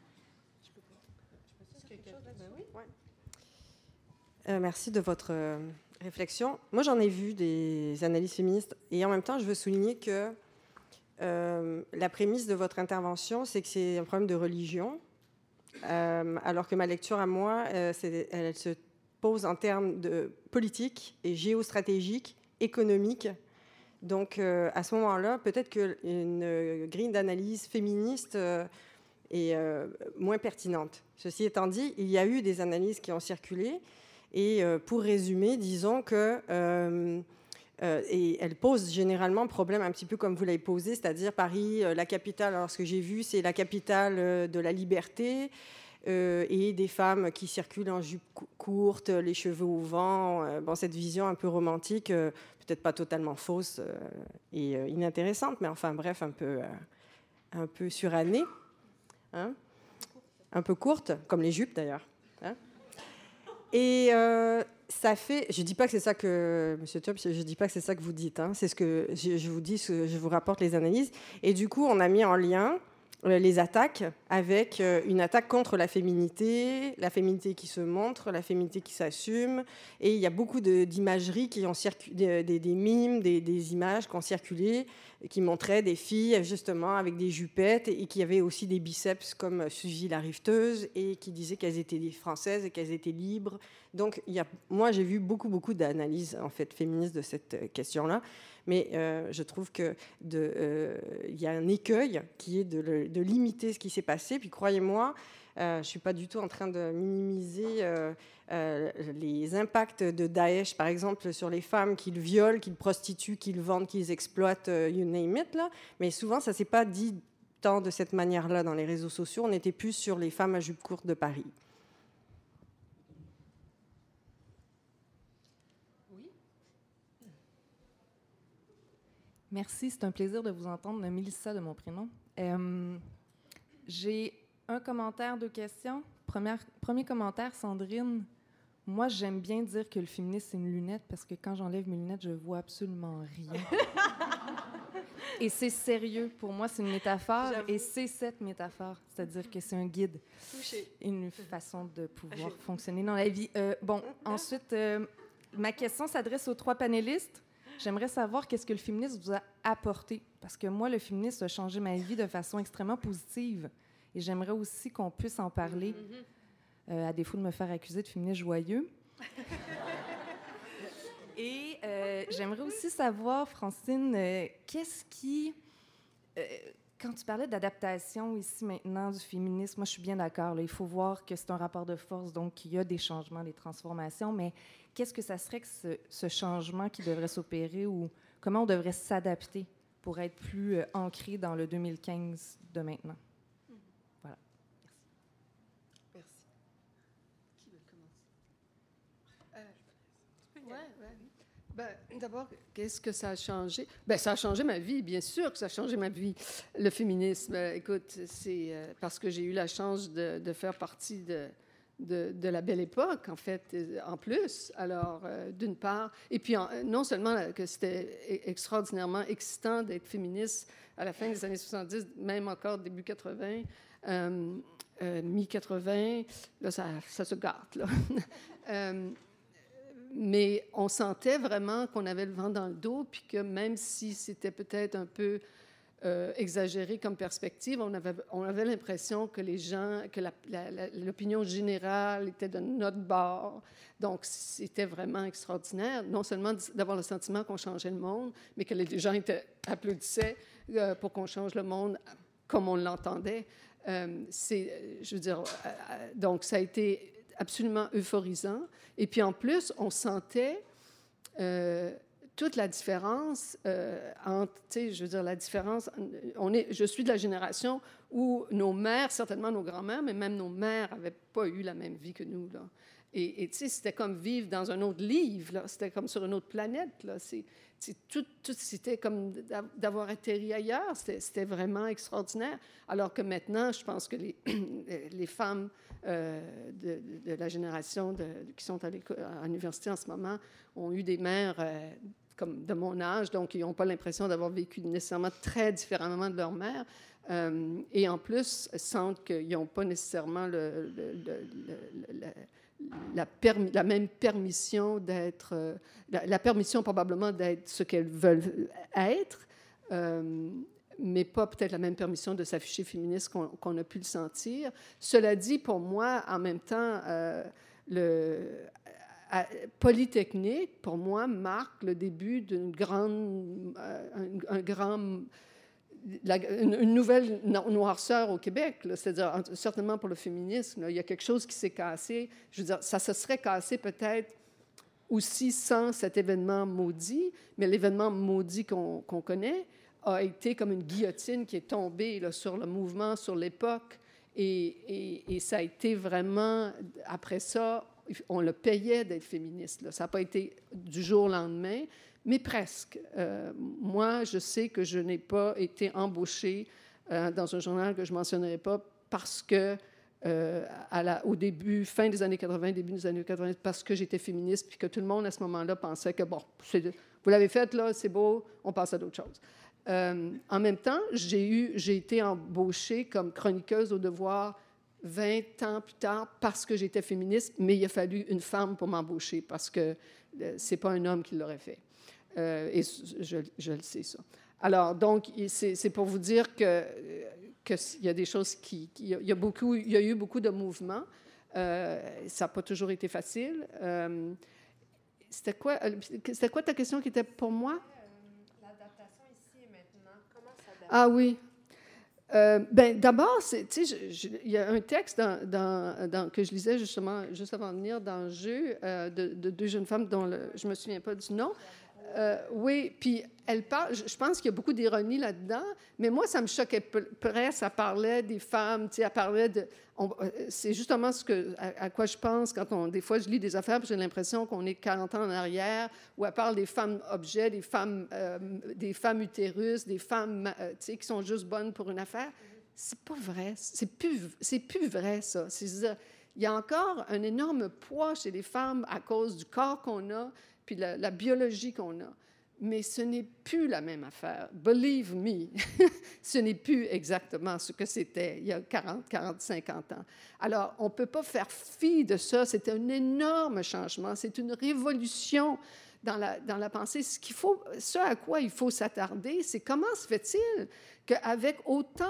Euh, merci de votre euh, réflexion. Moi, j'en ai vu des analyses féministes et en même temps, je veux souligner que euh, la prémisse de votre intervention, c'est que c'est un problème de religion, euh, alors que ma lecture à moi, euh, c'est, elle, elle se pose en termes de politique et géostratégique, économique. Donc, euh, à ce moment-là, peut-être qu'une grille d'analyse féministe euh, est euh, moins pertinente. Ceci étant dit, il y a eu des analyses qui ont circulé. Et euh, pour résumer, disons que euh, euh, et elle pose généralement problème un petit peu comme vous l'avez posé, c'est-à-dire Paris, euh, la capitale. Alors, ce que j'ai vu, c'est la capitale euh, de la liberté. Euh, et des femmes qui circulent en jupe courte, les cheveux au vent. Euh, bon, cette vision un peu romantique, euh, peut-être pas totalement fausse euh, et euh, inintéressante, mais enfin bref, un peu, euh, un peu surannée, hein, un peu courte, comme les jupes d'ailleurs. Hein. Et euh, ça fait, je dis pas que c'est ça que Monsieur Turp, je dis pas que c'est ça que vous dites. Hein, c'est ce que je, je vous dis, ce, je vous rapporte les analyses. Et du coup, on a mis en lien les attaques avec une attaque contre la féminité, la féminité qui se montre, la féminité qui s'assume. Et il y a beaucoup de, d'imageries qui ont circulé, des, des mimes, des, des images qui ont circulé, qui montraient des filles justement avec des jupettes et qui avaient aussi des biceps comme Suzy la rifteuse et qui disaient qu'elles étaient des Françaises et qu'elles étaient libres. Donc, il y a, moi, j'ai vu beaucoup, beaucoup d'analyses en fait féministes de cette question-là. Mais euh, je trouve qu'il euh, y a un écueil qui est de, le, de limiter ce qui s'est passé. Puis croyez-moi, euh, je ne suis pas du tout en train de minimiser euh, euh, les impacts de Daesh, par exemple, sur les femmes qu'ils violent, qu'ils prostituent, qu'ils vendent, qu'ils exploitent, euh, you name it. Là. Mais souvent, ça ne s'est pas dit tant de cette manière-là dans les réseaux sociaux. On était plus sur les femmes à jupe courte de Paris. Merci, c'est un plaisir de vous entendre. Mélissa de mon prénom. Euh, j'ai un commentaire, deux questions. Première, premier commentaire, Sandrine. Moi, j'aime bien dire que le féminisme, c'est une lunette parce que quand j'enlève mes lunettes, je vois absolument rien. Et c'est sérieux. Pour moi, c'est une métaphore. J'avoue. Et c'est cette métaphore. C'est-à-dire que c'est un guide. Touché. Une façon de pouvoir ah, fonctionner dans la vie. Euh, bon, ensuite, euh, ma question s'adresse aux trois panélistes. J'aimerais savoir qu'est-ce que le féminisme vous a apporté. Parce que moi, le féminisme a changé ma vie de façon extrêmement positive. Et j'aimerais aussi qu'on puisse en parler, mm-hmm. euh, à défaut de me faire accuser de féministe joyeux. Et euh, j'aimerais aussi savoir, Francine, euh, qu'est-ce qui... Euh, quand tu parlais d'adaptation ici maintenant du féminisme, moi je suis bien d'accord. Là, il faut voir que c'est un rapport de force, donc il y a des changements, des transformations, mais qu'est-ce que ça serait que ce, ce changement qui devrait s'opérer ou comment on devrait s'adapter pour être plus euh, ancré dans le deux mille quinze de maintenant? Voilà. Merci. Merci. Qui veut commencer? Euh, ouais, ouais. Ben, d'abord, qu'est-ce que ça a changé? Ben, ça a changé ma vie, bien sûr que ça a changé ma vie. Le féminisme, euh, écoute, c'est euh, parce que j'ai eu la chance de, de faire partie de, de, de la belle époque, en fait, euh, en plus. Alors, euh, d'une part, et puis en, non seulement que c'était extraordinairement excitant d'être féministe à la fin des années soixante-dix, même encore début quatre-vingts, euh, euh, mi-quatre-vingts, là, ça, ça se gâte, là. euh, Mais on sentait vraiment qu'on avait le vent dans le dos, puis que même si c'était peut-être un peu euh, exagéré comme perspective, on avait, on avait l'impression que les gens, que la, la, la, l'opinion générale était de notre bord. Donc, c'était vraiment extraordinaire, non seulement d'avoir le sentiment qu'on changeait le monde, mais que les gens étaient, applaudissaient euh, pour qu'on change le monde comme on l'entendait. Euh, c'est, je veux dire, euh, donc ça a été absolument euphorisant. Et puis en plus, on sentait euh, toute la différence euh, entre, tu sais, je veux dire, la différence, on est, je suis de la génération où nos mères, certainement nos grands-mères, mais même nos mères n'avaient pas eu la même vie que nous, là. Et, et tu sais, c'était comme vivre dans un autre livre, là. C'était comme sur une autre planète, là. C'est, c'est tout, tout, c'était comme d'avoir atterri ailleurs. C'était, c'était vraiment extraordinaire. Alors que maintenant, je pense que les, les femmes euh, de, de la génération de, qui sont à, à l'université en ce moment ont eu des mères euh, comme de mon âge, donc ils n'ont pas l'impression d'avoir vécu nécessairement très différemment de leur mère. Euh, et en plus, sentent qu'ils n'ont pas nécessairement le, le, le, le, le La, permi- la même permission d'être, euh, la, la permission probablement d'être ce qu'elles veulent être, euh, mais pas peut-être la même permission de s'afficher féministe qu'on, qu'on a pu le sentir. Cela dit, pour moi, en même temps, euh, le à, Polytechnique, pour moi, marque le début d'une grande, euh, un, un grand La, une, une nouvelle noirceur au Québec, là, c'est-à-dire certainement pour le féminisme, là, il y a quelque chose qui s'est cassé. Je veux dire, ça se serait cassé peut-être aussi sans cet événement maudit, mais l'événement maudit qu'on, qu'on connaît a été comme une guillotine qui est tombée là, sur le mouvement, sur l'époque, et, et, et ça a été vraiment, après ça, on le payait d'être féministe, là. Ça n'a pas été du jour au lendemain, mais presque. Euh, moi, je sais que je n'ai pas été embauchée euh, dans un journal que je ne mentionnerai pas parce que, euh, à la, au début, fin des années quatre-vingts, début des années quatre-vingts, parce que j'étais féministe, puis que tout le monde, à ce moment-là, pensait que, bon, c'est, vous l'avez fait, là, c'est beau, on passe à d'autres choses. Euh, en même temps, j'ai, eu, j'ai été embauchée comme chroniqueuse au Devoir vingt ans plus tard parce que j'étais féministe, mais il a fallu une femme pour m'embaucher parce que euh, ce n'est pas un homme qui l'aurait fait. Euh, et je, je le sais, ça. Alors, donc, c'est, c'est pour vous dire que, que il y a des choses qui... qui il, y a beaucoup, il y a eu beaucoup de mouvements. Euh, ça n'a pas toujours été facile. Euh, c'était, quoi, c'était quoi ta question qui était pour moi? Euh, l'adaptation ici et maintenant, comment s'adapter? Ah oui. Euh, ben, d'abord, c'est, tu sais, je, je, il y a un texte dans, dans, dans, que je lisais justement juste avant de venir dans le jeu euh, de, de deux jeunes femmes dont le, je ne me souviens pas du nom. Euh, oui, puis elle parle, je pense qu'il y a beaucoup d'ironie là-dedans, mais moi, ça me choquait presque. Ça parlait des femmes, tu sais, elle parlait de... On, c'est justement ce que, à, à quoi je pense quand on, des fois je lis des affaires, puis j'ai l'impression qu'on est quarante ans en arrière, où elle parle des femmes objets, des femmes, euh, des femmes utérus, des femmes, euh, tu sais, qui sont juste bonnes pour une affaire. C'est pas vrai. C'est plus, c'est plus vrai, ça. C'est, il y a encore un énorme poids chez les femmes à cause du corps qu'on a, puis la, la biologie qu'on a. Mais ce n'est plus la même affaire. Believe me, ce n'est plus exactement ce que c'était il y a quarante, quarante, cinquante ans. Alors, on ne peut pas faire fi de ça. C'est un énorme changement. C'est une révolution dans la, dans la pensée. Ce, qu'il faut, ce à quoi il faut s'attarder, c'est comment se fait-il qu'avec autant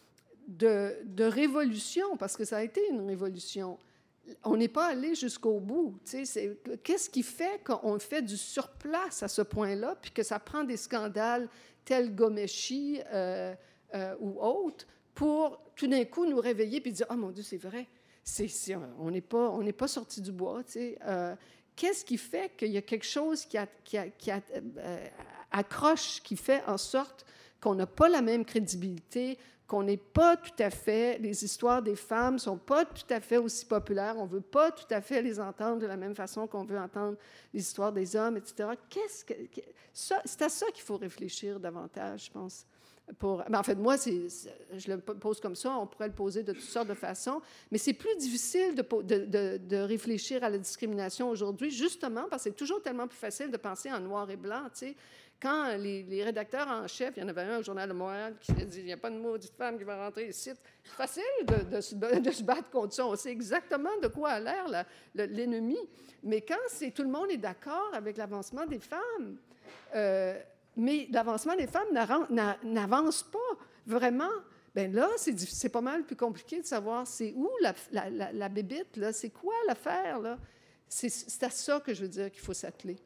de, de révolution, parce que ça a été une révolution, on n'est pas allé jusqu'au bout. Tu sais, c'est, qu'est-ce qui fait qu'on fait du surplace à ce point-là, puis que ça prend des scandales tels Ghomeshi euh, euh, ou autres pour tout d'un coup nous réveiller puis dire « Ah, mon Dieu, c'est vrai, c'est, c'est, on n'est pas, on n'est pas sorti du bois. » Tu sais. Euh, qu'est-ce qui fait qu'il y a quelque chose qui, a, qui, a, qui a, euh, accroche, qui fait en sorte qu'on n'a pas la même crédibilité, qu'on n'est pas tout à fait, les histoires des femmes ne sont pas tout à fait aussi populaires, on ne veut pas tout à fait les entendre de la même façon qu'on veut entendre les histoires des hommes, et cetera. Qu'est-ce que, ça, c'est à ça qu'il faut réfléchir davantage, je pense. Pour, ben en fait, moi, c'est, c'est, je le pose comme ça, on pourrait le poser de toutes sortes de façons, mais c'est plus difficile de, de, de, de réfléchir à la discrimination aujourd'hui, justement parce que c'est toujours tellement plus facile de penser en noir et blanc, tu sais. Quand les, les rédacteurs en chef, il y en avait un au Journal de Montréal qui a dit « Il n'y a pas de maudite femme qui va rentrer ici », c'est facile de, de, de se battre contre ça. On sait exactement de quoi a l'air la, le, l'ennemi. Mais quand c'est, tout le monde est d'accord avec l'avancement des femmes, euh, mais l'avancement des femmes n'avance pas vraiment, bien là, c'est, c'est pas mal plus compliqué de savoir c'est où la, la, la, la bébite, là, c'est quoi l'affaire, là. C'est, c'est à ça que je veux dire qu'il faut s'atteler.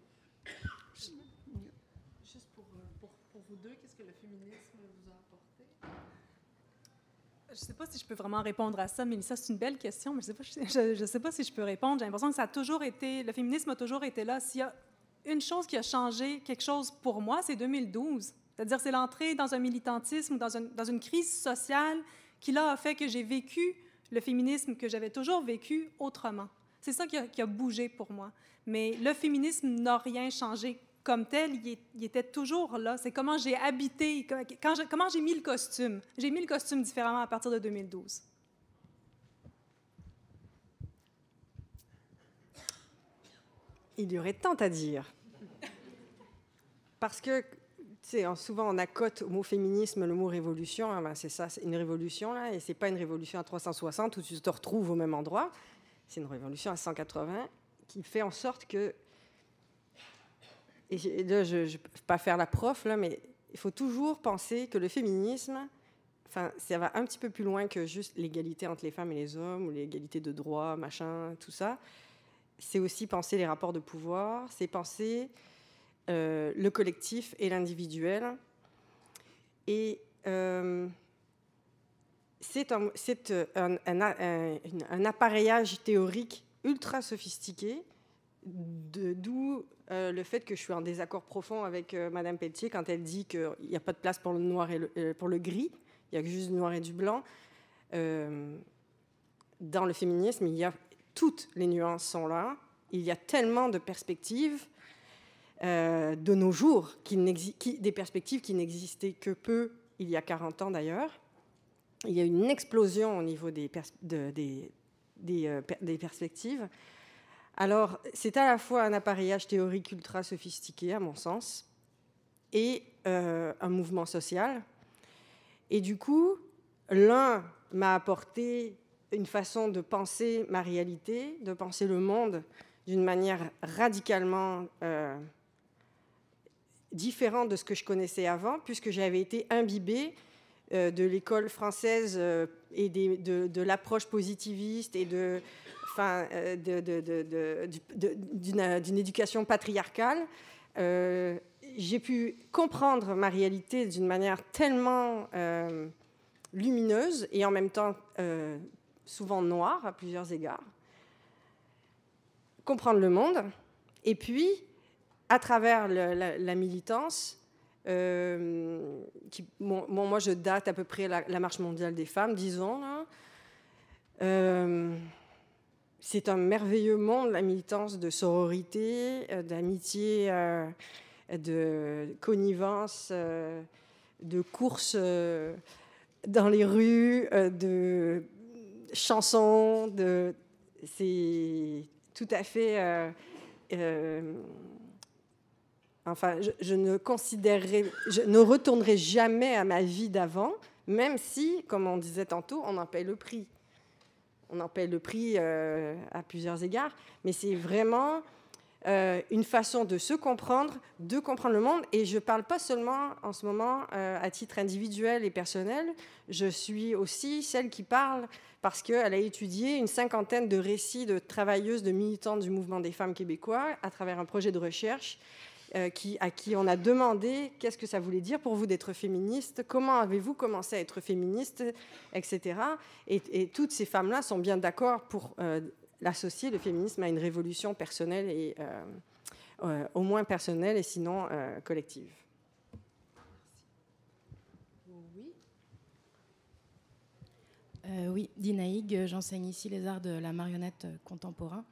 Je ne sais pas si je peux vraiment répondre à ça, Mélissa, c'est une belle question, mais je ne sais, je, je sais pas si je peux répondre. J'ai l'impression que ça a toujours été, le féminisme a toujours été là. S'il y a une chose qui a changé quelque chose pour moi, c'est deux mille douze. C'est-à-dire, c'est l'entrée dans un militantisme, dans, un, dans une crise sociale qui, là, a fait que j'ai vécu le féminisme que j'avais toujours vécu autrement. C'est ça qui a, qui a bougé pour moi. Mais le féminisme n'a rien changé comme tel, il, est, il était toujours là. C'est comment j'ai habité, quand je, comment j'ai mis le costume. J'ai mis le costume différemment à partir de deux mille douze. Il y aurait tant à dire. Parce que, tu sais, souvent on accote au mot féminisme le mot révolution. Hein, ben c'est ça, c'est une révolution, là, et c'est pas une révolution à trois cent soixante où tu te retrouves au même endroit. C'est une révolution à cent quatre-vingts qui fait en sorte que... Et là, je ne vais pas faire la prof, là, mais il faut toujours penser que le féminisme, enfin, ça va un petit peu plus loin que juste l'égalité entre les femmes et les hommes, ou l'égalité de droit, machin, tout ça. C'est aussi penser les rapports de pouvoir, c'est penser euh, le collectif et l'individuel. Et euh, c'est, un, c'est un, un, un, un appareillage théorique ultra sophistiqué, de, d'où euh, le fait que je suis en désaccord profond avec euh, Mme Pelletier quand elle dit qu'il n'y a pas de place pour le noir et le, euh, pour le gris, il n'y a juste du noir et du blanc. Euh, dans le féminisme, il y a, toutes les nuances sont là. Il y a tellement de perspectives euh, de nos jours, qui n'exi- qui, des perspectives qui n'existaient que peu il y a quarante ans d'ailleurs. Il y a une explosion au niveau des, pers- de, des, des, euh, per- des perspectives. Alors, c'est à la fois un appareillage théorique ultra sophistiqué, à mon sens, et euh, un mouvement social. Et du coup, l'un m'a apporté une façon de penser ma réalité, de penser le monde d'une manière radicalement euh, différente de ce que je connaissais avant, puisque j'avais été imbibée euh, de l'école française euh, et des, de, de l'approche positiviste et de... Enfin, de, de, de, de, de, d'une, d'une éducation patriarcale, euh, j'ai pu comprendre ma réalité d'une manière tellement euh, lumineuse et en même temps euh, souvent noire à plusieurs égards. Comprendre le monde et puis à travers le, la, la militance, euh, qui, bon, bon, moi je date à peu près la, la Marche mondiale des femmes, disons, là. Euh, c'est un merveilleux monde, la militance de sororité, euh, d'amitié, euh, de connivence, euh, de course euh, dans les rues, euh, de chansons, de... c'est tout à fait... Euh, euh, enfin, je, je ne considérerai, je ne retournerai jamais à ma vie d'avant, même si, comme on disait tantôt, on en paye le prix. On en paye le prix euh, à plusieurs égards, mais c'est vraiment euh, une façon de se comprendre, de comprendre le monde. Et je ne parle pas seulement en ce moment euh, à titre individuel et personnel, je suis aussi celle qui parle parce qu'elle a étudié une cinquantaine de récits de travailleuses, de militantes du mouvement des femmes québécois à travers un projet de recherche euh, qui, à qui on a demandé qu'est-ce que ça voulait dire pour vous d'être féministe, comment avez-vous commencé à être féministe, et cetera. Et, et toutes ces femmes-là sont bien d'accord pour euh, l'associer, le féminisme, à une révolution personnelle, et euh, euh, au moins personnelle et sinon euh, collective. Oui. Euh, oui, Dinaïg, j'enseigne ici les arts de la marionnette contemporain.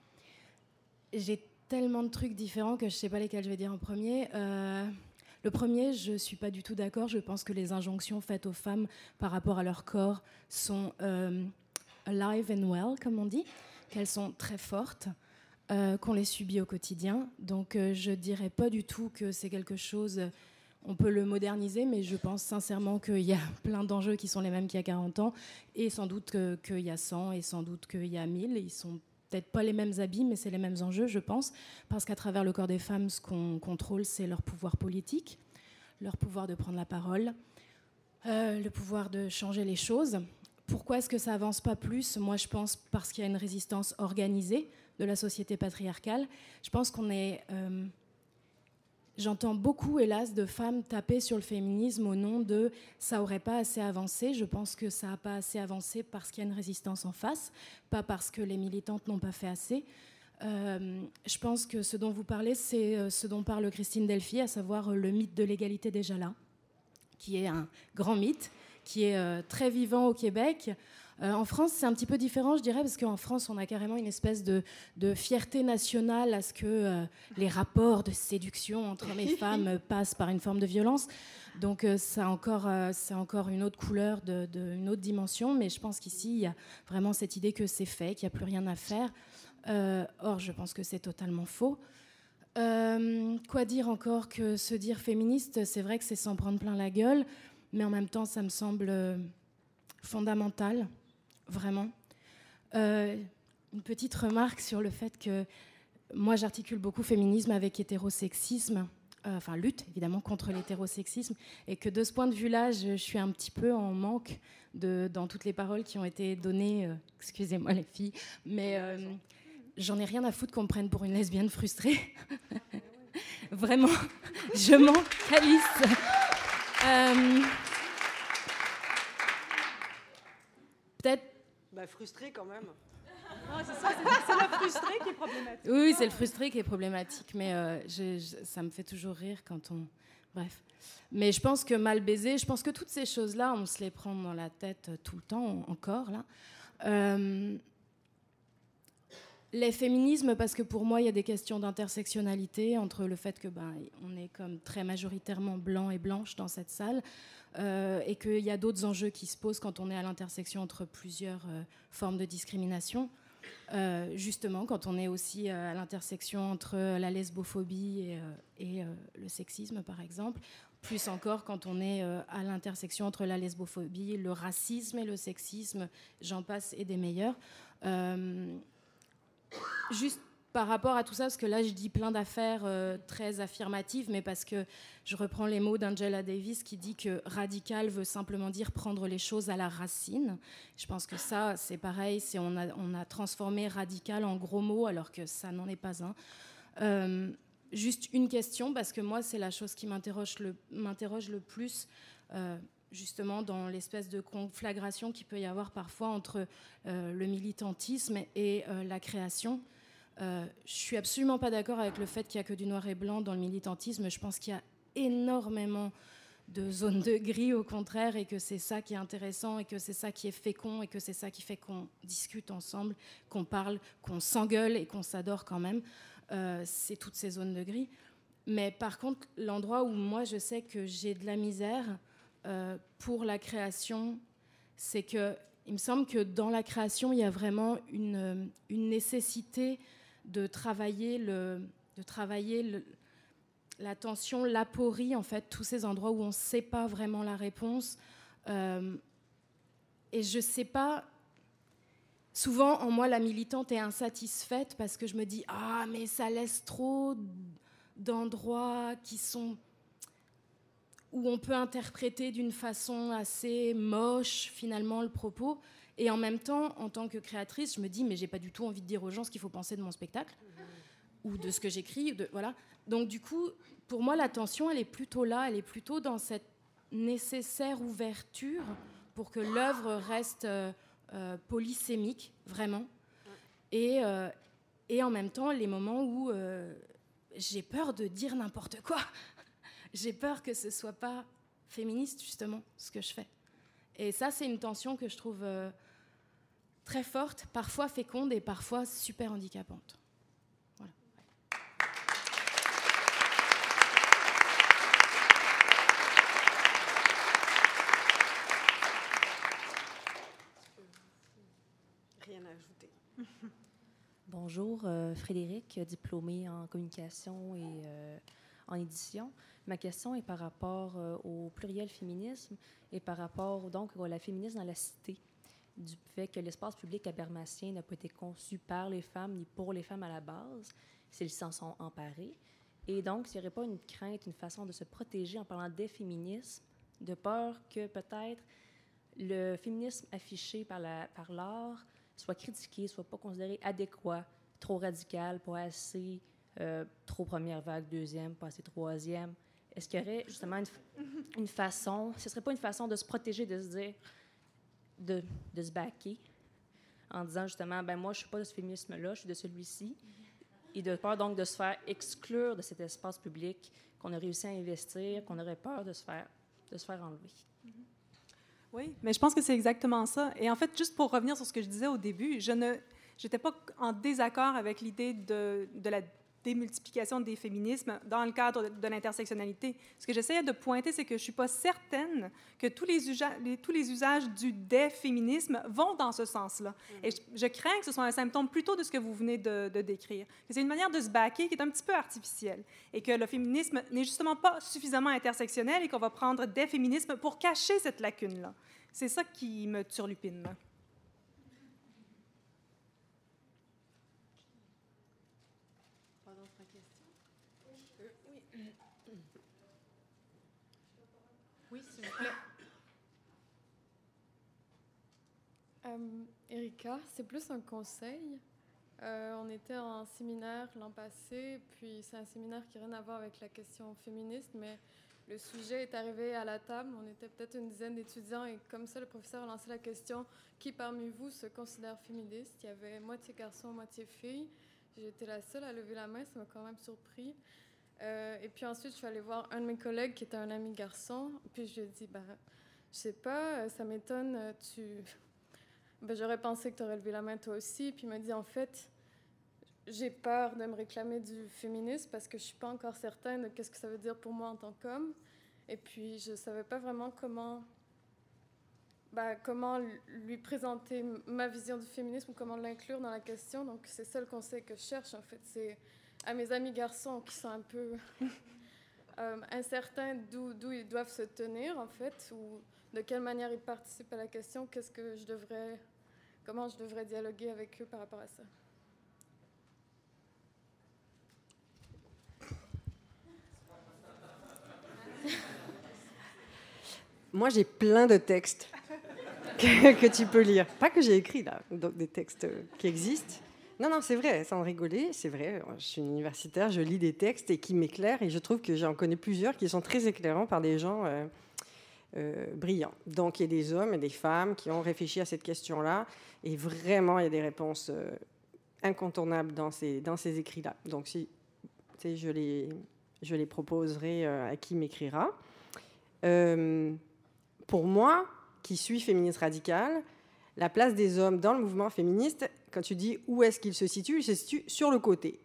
J'ai tellement de trucs différents que je ne sais pas lesquels je vais dire en premier. Euh, le premier, je ne suis pas du tout d'accord. Je pense que les injonctions faites aux femmes par rapport à leur corps sont euh, alive and well, comme on dit, qu'elles sont très fortes, euh, qu'on les subit au quotidien. Donc euh, je ne dirais pas du tout que c'est quelque chose... On peut le moderniser, mais je pense sincèrement qu'il y a plein d'enjeux qui sont les mêmes qu'il y a quarante ans, et sans doute que, qu'il y a cent, et sans doute qu'il y a mille. Ils sont peut-être pas les mêmes habits, mais c'est les mêmes enjeux, je pense, parce qu'à travers le corps des femmes, ce qu'on contrôle, c'est leur pouvoir politique, leur pouvoir de prendre la parole, euh, le pouvoir de changer les choses. Pourquoi est-ce que ça avance pas plus ? Moi, je pense parce qu'il y a une résistance organisée de la société patriarcale. Je pense qu'on est... Euh, J'entends beaucoup, hélas, de femmes taper sur le féminisme au nom de « ça n'aurait pas assez avancé ». Je pense que ça n'a pas assez avancé parce qu'il y a une résistance en face, pas parce que les militantes n'ont pas fait assez. Euh, je pense que ce dont vous parlez, c'est ce dont parle Christine Delphi, à savoir le mythe de l'égalité déjà là, qui est un grand mythe, qui est euh, très vivant au Québec. Euh, en France, c'est un petit peu différent, je dirais, parce qu'en France, on a carrément une espèce de, de fierté nationale à ce que euh, les rapports de séduction entre hommes et femmes euh, passent par une forme de violence. Donc, euh, ça a encore, euh, c'est encore une autre couleur, de, de, une autre dimension. Mais je pense qu'ici, il y a vraiment cette idée que c'est fait, qu'il n'y a plus rien à faire. Euh, or, je pense que c'est totalement faux. Euh, quoi dire encore que se dire féministe, c'est vrai que c'est s'en prendre plein la gueule, mais en même temps, ça me semble euh, fondamental. Vraiment. Euh, une petite remarque sur le fait que moi, j'articule beaucoup féminisme avec hétérosexisme, euh, enfin lutte évidemment contre l'hétérosexisme, et que de ce point de vue-là, je, je suis un petit peu en manque de, dans toutes les paroles qui ont été données. Euh, excusez-moi les filles, mais euh, j'en ai rien à foutre qu'on me prenne pour une lesbienne frustrée. Vraiment, je m'en calisse. Euh, peut-être. Ben, frustré quand même. Ah, c'est ça, c'est, c'est le frustré qui est problématique. Oui, c'est le frustré qui est problématique, mais euh, je, je, ça me fait toujours rire quand on... Bref. Mais je pense que mal baiser, je pense que toutes ces choses-là, on se les prend dans la tête tout le temps, encore, là. Euh, les féminismes, parce que pour moi, il y a des questions d'intersectionnalité entre le fait que ben, on est comme très majoritairement blanc et blanche dans cette salle, Euh, et qu'il y a d'autres enjeux qui se posent quand on est à l'intersection entre plusieurs euh, formes de discrimination. Euh, justement, quand on est aussi euh, à l'intersection entre la lesbophobie et, euh, et euh, le sexisme, par exemple. Plus encore quand on est euh, à l'intersection entre la lesbophobie, le racisme et le sexisme, j'en passe, et des meilleurs. Euh, juste par rapport à tout ça, parce que là, je dis plein d'affaires euh, très affirmatives, mais parce que je reprends les mots d'Angela Davis qui dit que radical veut simplement dire prendre les choses à la racine. Je pense que ça, c'est pareil, c'est, on, a, on a transformé radical en gros mot, alors que ça n'en est pas un. Euh, juste une question, parce que moi, c'est la chose qui m'interroge le, m'interroge le plus, euh, justement, dans l'espèce de conflagration qu'il peut y avoir parfois entre euh, le militantisme et euh, la création. Euh, je suis absolument pas d'accord avec le fait qu'il y a que du noir et blanc dans le militantisme. Je pense qu'il y a énormément de zones de gris, au contraire, et que c'est ça qui est intéressant, et que c'est ça qui est fécond, et que c'est ça qui fait qu'on discute ensemble, qu'on parle, qu'on s'engueule et qu'on s'adore quand même. Euh, c'est toutes ces zones de gris. Mais par contre, l'endroit où moi, je sais que j'ai de la misère euh, pour la création, c'est que il me semble que dans la création, il y a vraiment une, une nécessité de travailler, le, de travailler le, l'attention, l'aporie, en fait, tous ces endroits où on ne sait pas vraiment la réponse. Euh, et je ne sais pas... Souvent, en moi, la militante est insatisfaite parce que je me dis « Ah, mais ça laisse trop d'endroits qui sont... où on peut interpréter d'une façon assez moche, finalement, le propos. » Et en même temps, en tant que créatrice, je me dis « Mais j'ai pas du tout envie de dire aux gens ce qu'il faut penser de mon spectacle. » Ou de ce que j'écris, de, voilà. Donc du coup, pour moi, la tension, elle est plutôt là, elle est plutôt dans cette nécessaire ouverture pour que l'œuvre reste euh, euh, polysémique, vraiment. Et, euh, et en même temps, les moments où euh, j'ai peur de dire n'importe quoi. J'ai peur que ce soit pas féministe, justement, ce que je fais. Et ça, c'est une tension que je trouve euh, très forte, parfois féconde et parfois super handicapante. Bonjour, euh, Frédéric, diplômée en communication et euh, en édition. Ma question est par rapport euh, au pluriel féminisme et par rapport donc à la féminisme dans la cité, du fait que l'espace public abermacien n'a pas été conçu par les femmes ni pour les femmes à la base, s'ils s'en sont emparés. Et donc, s'il n'y aurait pas une crainte, une façon de se protéger en parlant des féminismes, de peur que peut-être le féminisme affiché par, la, par l'art soit critiqué, soit pas considéré adéquat, trop radical, pas assez, euh, trop première vague, deuxième, pas assez troisième. Est-ce qu'il y aurait justement une, une façon, ce serait pas une façon de se protéger, de se dire, de, de se baquer, en disant justement, ben moi je suis pas de ce féminisme-là, je suis de celui-ci, et de peur donc de se faire exclure de cet espace public qu'on a réussi à investir, qu'on aurait peur de se faire, de se faire enlever. Oui, mais je pense que c'est exactement ça. Et en fait, juste pour revenir sur ce que je disais au début, je ne, j'étais pas en désaccord avec l'idée de, de la démultiplication des féminismes dans le cadre de, de l'intersectionnalité. Ce que j'essayais de pointer, c'est que je suis pas certaine que tous les, usa, les, tous les usages du déféminisme vont dans ce sens-là. Mm-hmm. Et je, je crains que ce soit un symptôme plutôt de ce que vous venez de, de décrire. Que c'est une manière de se baquer qui est un petit peu artificielle et que le féminisme n'est justement pas suffisamment intersectionnel et qu'on va prendre des féminismes pour cacher cette lacune-là. C'est ça qui me turlupine, là. Oui, s'il vous plaît. Euh, Erika, c'est plus un conseil. Euh, on était en séminaire l'an passé, puis c'est un séminaire qui n'a rien à voir avec la question féministe, mais le sujet est arrivé à la table. On était peut-être une dizaine d'étudiants et comme ça, le professeur a lancé la question « Qui parmi vous se considère féministe ?» Il y avait moitié garçon, moitié fille. J'étais la seule à lever la main, ça m'a quand même surpris. Euh, et puis ensuite, je suis allée voir un de mes collègues qui était un ami garçon. Puis je lui ai dit, ben, je sais pas, ça m'étonne, tu... Ben, j'aurais pensé que tu aurais levé la main toi aussi. Puis il m'a dit, en fait, j'ai peur de me réclamer du féminisme parce que je suis pas encore certaine de qu'est-ce que ça veut dire pour moi en tant qu'homme. Et puis je savais pas vraiment comment, ben, comment lui présenter ma vision du féminisme ou comment l'inclure dans la question. Donc c'est ça le conseil que je cherche, en fait, c'est à mes amis garçons qui sont un peu euh, incertains d'où, d'où ils doivent se tenir, en fait, ou de quelle manière ils participent à la question, qu'est-ce que je devrais, comment je devrais dialoguer avec eux par rapport à ça. Moi, j'ai plein de textes que, que tu peux lire. Pas que j'ai écrit, là, donc des textes qui existent. Non, non, c'est vrai, sans rigoler, c'est vrai. Je suis une universitaire, je lis des textes et qui m'éclairent et je trouve que j'en connais plusieurs qui sont très éclairants par des gens euh, euh, brillants. Donc, il y a des hommes et des femmes qui ont réfléchi à cette question-là et vraiment, il y a des réponses euh, incontournables dans ces, dans ces écrits-là. Donc, si, je, les, je les proposerai à qui m'écrira. Euh, pour moi, qui suis féministe radicale, la place des hommes dans le mouvement féministe, quand tu dis où est-ce qu'il se situe, il se situe sur le côté.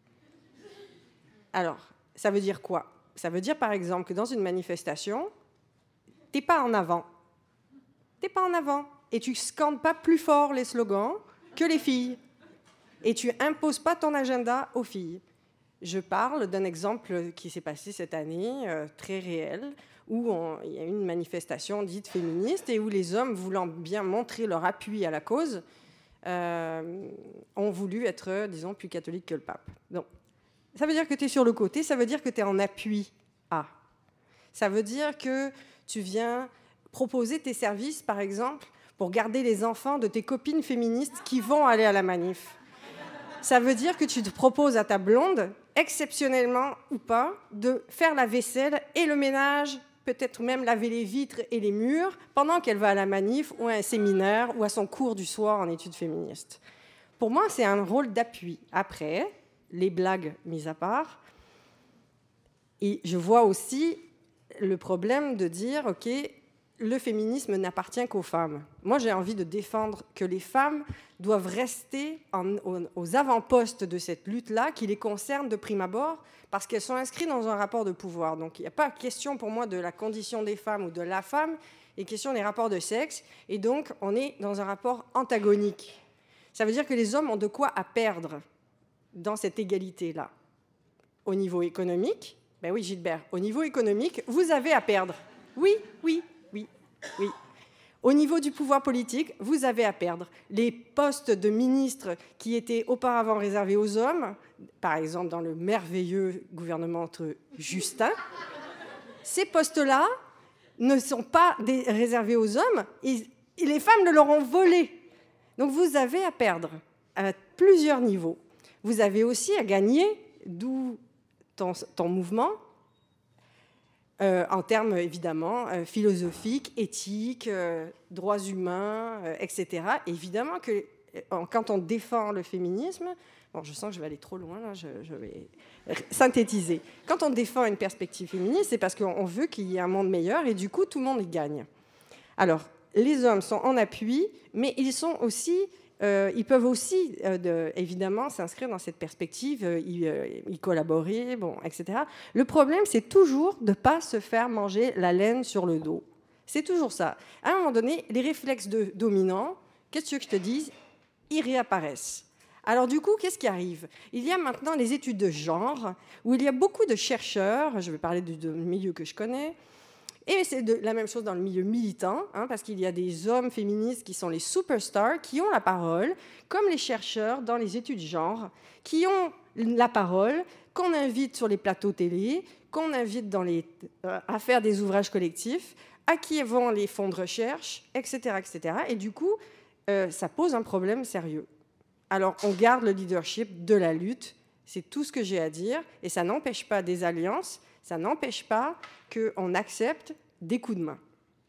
Alors, ça veut dire quoi? Ça veut dire, par exemple, que dans une manifestation, t'es pas en avant. T'es pas en avant. Et tu scandes pas plus fort les slogans que les filles. Et tu imposes pas ton agenda aux filles. Je parle d'un exemple qui s'est passé cette année, euh, très réel, où on, il y a eu une manifestation dite féministe et où les hommes, voulant bien montrer leur appui à la cause, euh, ont voulu être, disons, plus catholiques que le pape. Donc, ça veut dire que tu es sur le côté, ça veut dire que tu es en appui à. Ça veut dire que tu viens proposer tes services, par exemple, pour garder les enfants de tes copines féministes qui vont aller à la manif. Ça veut dire que tu te proposes à ta blonde, exceptionnellement ou pas, de faire la vaisselle et le ménage, peut-être même laver les vitres et les murs, pendant qu'elle va à la manif ou à un séminaire ou à son cours du soir en études féministes. Pour moi, c'est un rôle d'appui. Après, les blagues mises à part, et je vois aussi le problème de dire, OK, le féminisme n'appartient qu'aux femmes. Moi, j'ai envie de défendre que les femmes doivent rester en, aux, aux avant-postes de cette lutte-là, qui les concerne de prime abord, parce qu'elles sont inscrites dans un rapport de pouvoir. Donc, il n'y a pas question pour moi de la condition des femmes ou de la femme, il est question des rapports de sexe, et donc, on est dans un rapport antagonique. Ça veut dire que les hommes ont de quoi à perdre dans cette égalité-là. Au niveau économique, ben oui, Gilbert, au niveau économique, vous avez à perdre. Oui, oui, oui, oui. Au niveau du pouvoir politique, vous avez à perdre. Les postes de ministres qui étaient auparavant réservés aux hommes, par exemple dans le merveilleux gouvernement entre Justin, ces postes-là ne sont pas des, réservés aux hommes, et, et les femmes le leur ont volé. Donc vous avez à perdre à plusieurs niveaux. Vous avez aussi à gagner, d'où ton, ton mouvement, euh, en termes évidemment euh, philosophiques, éthiques, euh, droits humains, euh, et cetera. Évidemment que euh, quand on défend le féminisme, bon, je sens que je vais aller trop loin, là, je, je vais synthétiser. Quand on défend une perspective féministe, c'est parce qu'on veut qu'il y ait un monde meilleur et du coup, tout le monde y gagne. Alors, les hommes sont en appui, mais ils sont aussi... Euh, ils peuvent aussi, euh, de, évidemment, s'inscrire dans cette perspective, euh, y, euh, y collaborer, bon, et cetera. Le problème, c'est toujours de ne pas se faire manger la laine sur le dos. C'est toujours ça. À un moment donné, les réflexes de, dominants, qu'est-ce que je te dise, ils réapparaissent. Alors du coup, qu'est-ce qui arrive? Il y a maintenant les études de genre, où il y a beaucoup de chercheurs, je vais parler du, du milieu que je connais, et c'est de, la même chose dans le milieu militant, hein, parce qu'il y a des hommes féministes qui sont les superstars, qui ont la parole, comme les chercheurs dans les études genre, qui ont la parole, qu'on invite sur les plateaux télé, qu'on invite dans les, euh, à faire des ouvrages collectifs, à qui vont les fonds de recherche, et cetera, et cetera. Et du coup, euh, ça pose un problème sérieux. Alors, on garde le leadership de la lutte, c'est tout ce que j'ai à dire, et ça n'empêche pas des alliances, ça n'empêche pas qu'on accepte des coups de main.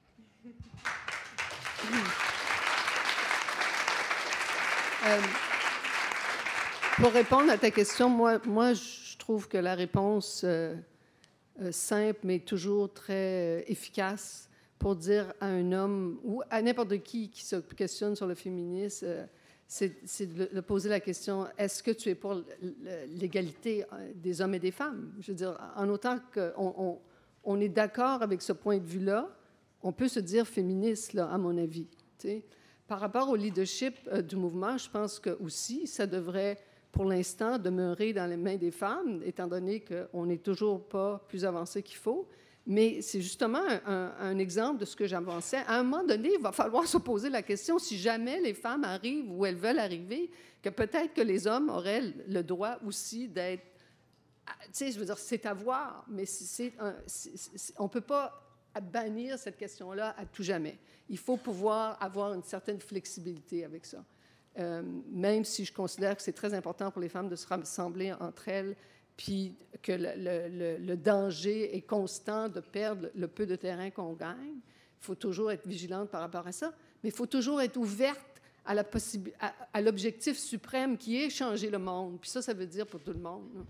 Euh, pour répondre à ta question, moi, moi je trouve que la réponse euh, euh, simple, mais toujours très euh, efficace pour dire à un homme ou à n'importe qui qui se questionne sur le féminisme, euh, c'est, c'est de, de poser la question, est-ce que tu es pour l'égalité des hommes et des femmes? Je veux dire, en autant qu'on on, on est d'accord avec ce point de vue-là, on peut se dire féministe, là, à mon avis. T'sais. Par rapport au leadership euh, du mouvement, je pense que aussi, ça devrait, pour l'instant, demeurer dans les mains des femmes, étant donné qu'on n'est toujours pas plus avancé qu'il faut. Mais c'est justement un, un, un exemple de ce que j'avançais. À un moment donné, il va falloir se poser la question, si jamais les femmes arrivent où elles veulent arriver, que peut-être que les hommes auraient le droit aussi d'être... Tu sais, je veux dire, c'est à voir, mais c'est un, c'est, c'est, on ne peut pas bannir cette question-là à tout jamais. Il faut pouvoir avoir une certaine flexibilité avec ça. Euh, même si je considère que c'est très important pour les femmes de se rassembler entre elles, puis que le, le, le danger est constant de perdre le peu de terrain qu'on gagne. Il faut toujours être vigilante par rapport à ça, mais il faut toujours être ouverte à, la possibi- à, à l'objectif suprême qui est changer le monde. Puis ça, ça veut dire pour tout le monde. Là.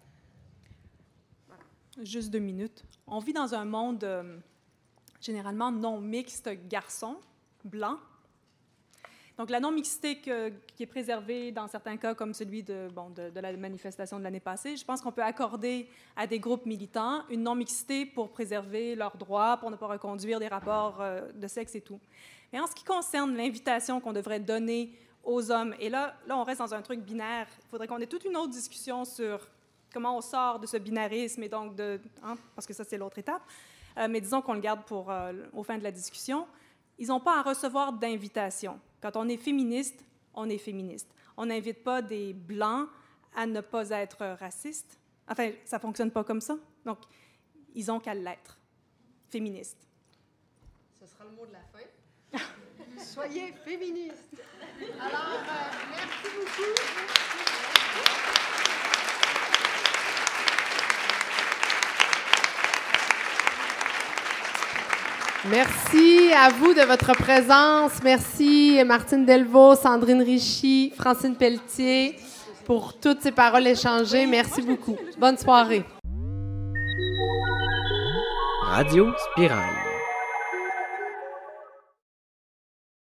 Juste deux minutes. On vit dans un monde euh, généralement non mixte garçon, blanc. Donc, la non-mixité que, qui est préservée dans certains cas, comme celui de, bon, de, de la manifestation de l'année passée, je pense qu'on peut accorder à des groupes militants une non-mixité pour préserver leurs droits, pour ne pas reconduire des rapports euh, de sexe et tout. Mais en ce qui concerne l'invitation qu'on devrait donner aux hommes, et là, là, on reste dans un truc binaire, il faudrait qu'on ait toute une autre discussion sur comment on sort de ce binarisme, et donc de, hein, parce que ça, c'est l'autre étape, euh, mais disons qu'on le garde pour, euh, au fin de la discussion. Ils n'ont pas à recevoir d'invitation. Quand on est féministe, on est féministe. On n'invite pas des Blancs à ne pas être racistes. Enfin, ça ne fonctionne pas comme ça. Donc, ils ont qu'à l'être. Féministes. Ce sera le mot de la fin. Soyez féministes. Alors, euh, merci beaucoup. Merci à vous de votre présence. Merci Martine Delvaux, Sandrine Richy, Francine Pelletier pour toutes ces paroles échangées. Merci beaucoup. Bonne soirée. Radio Spirale.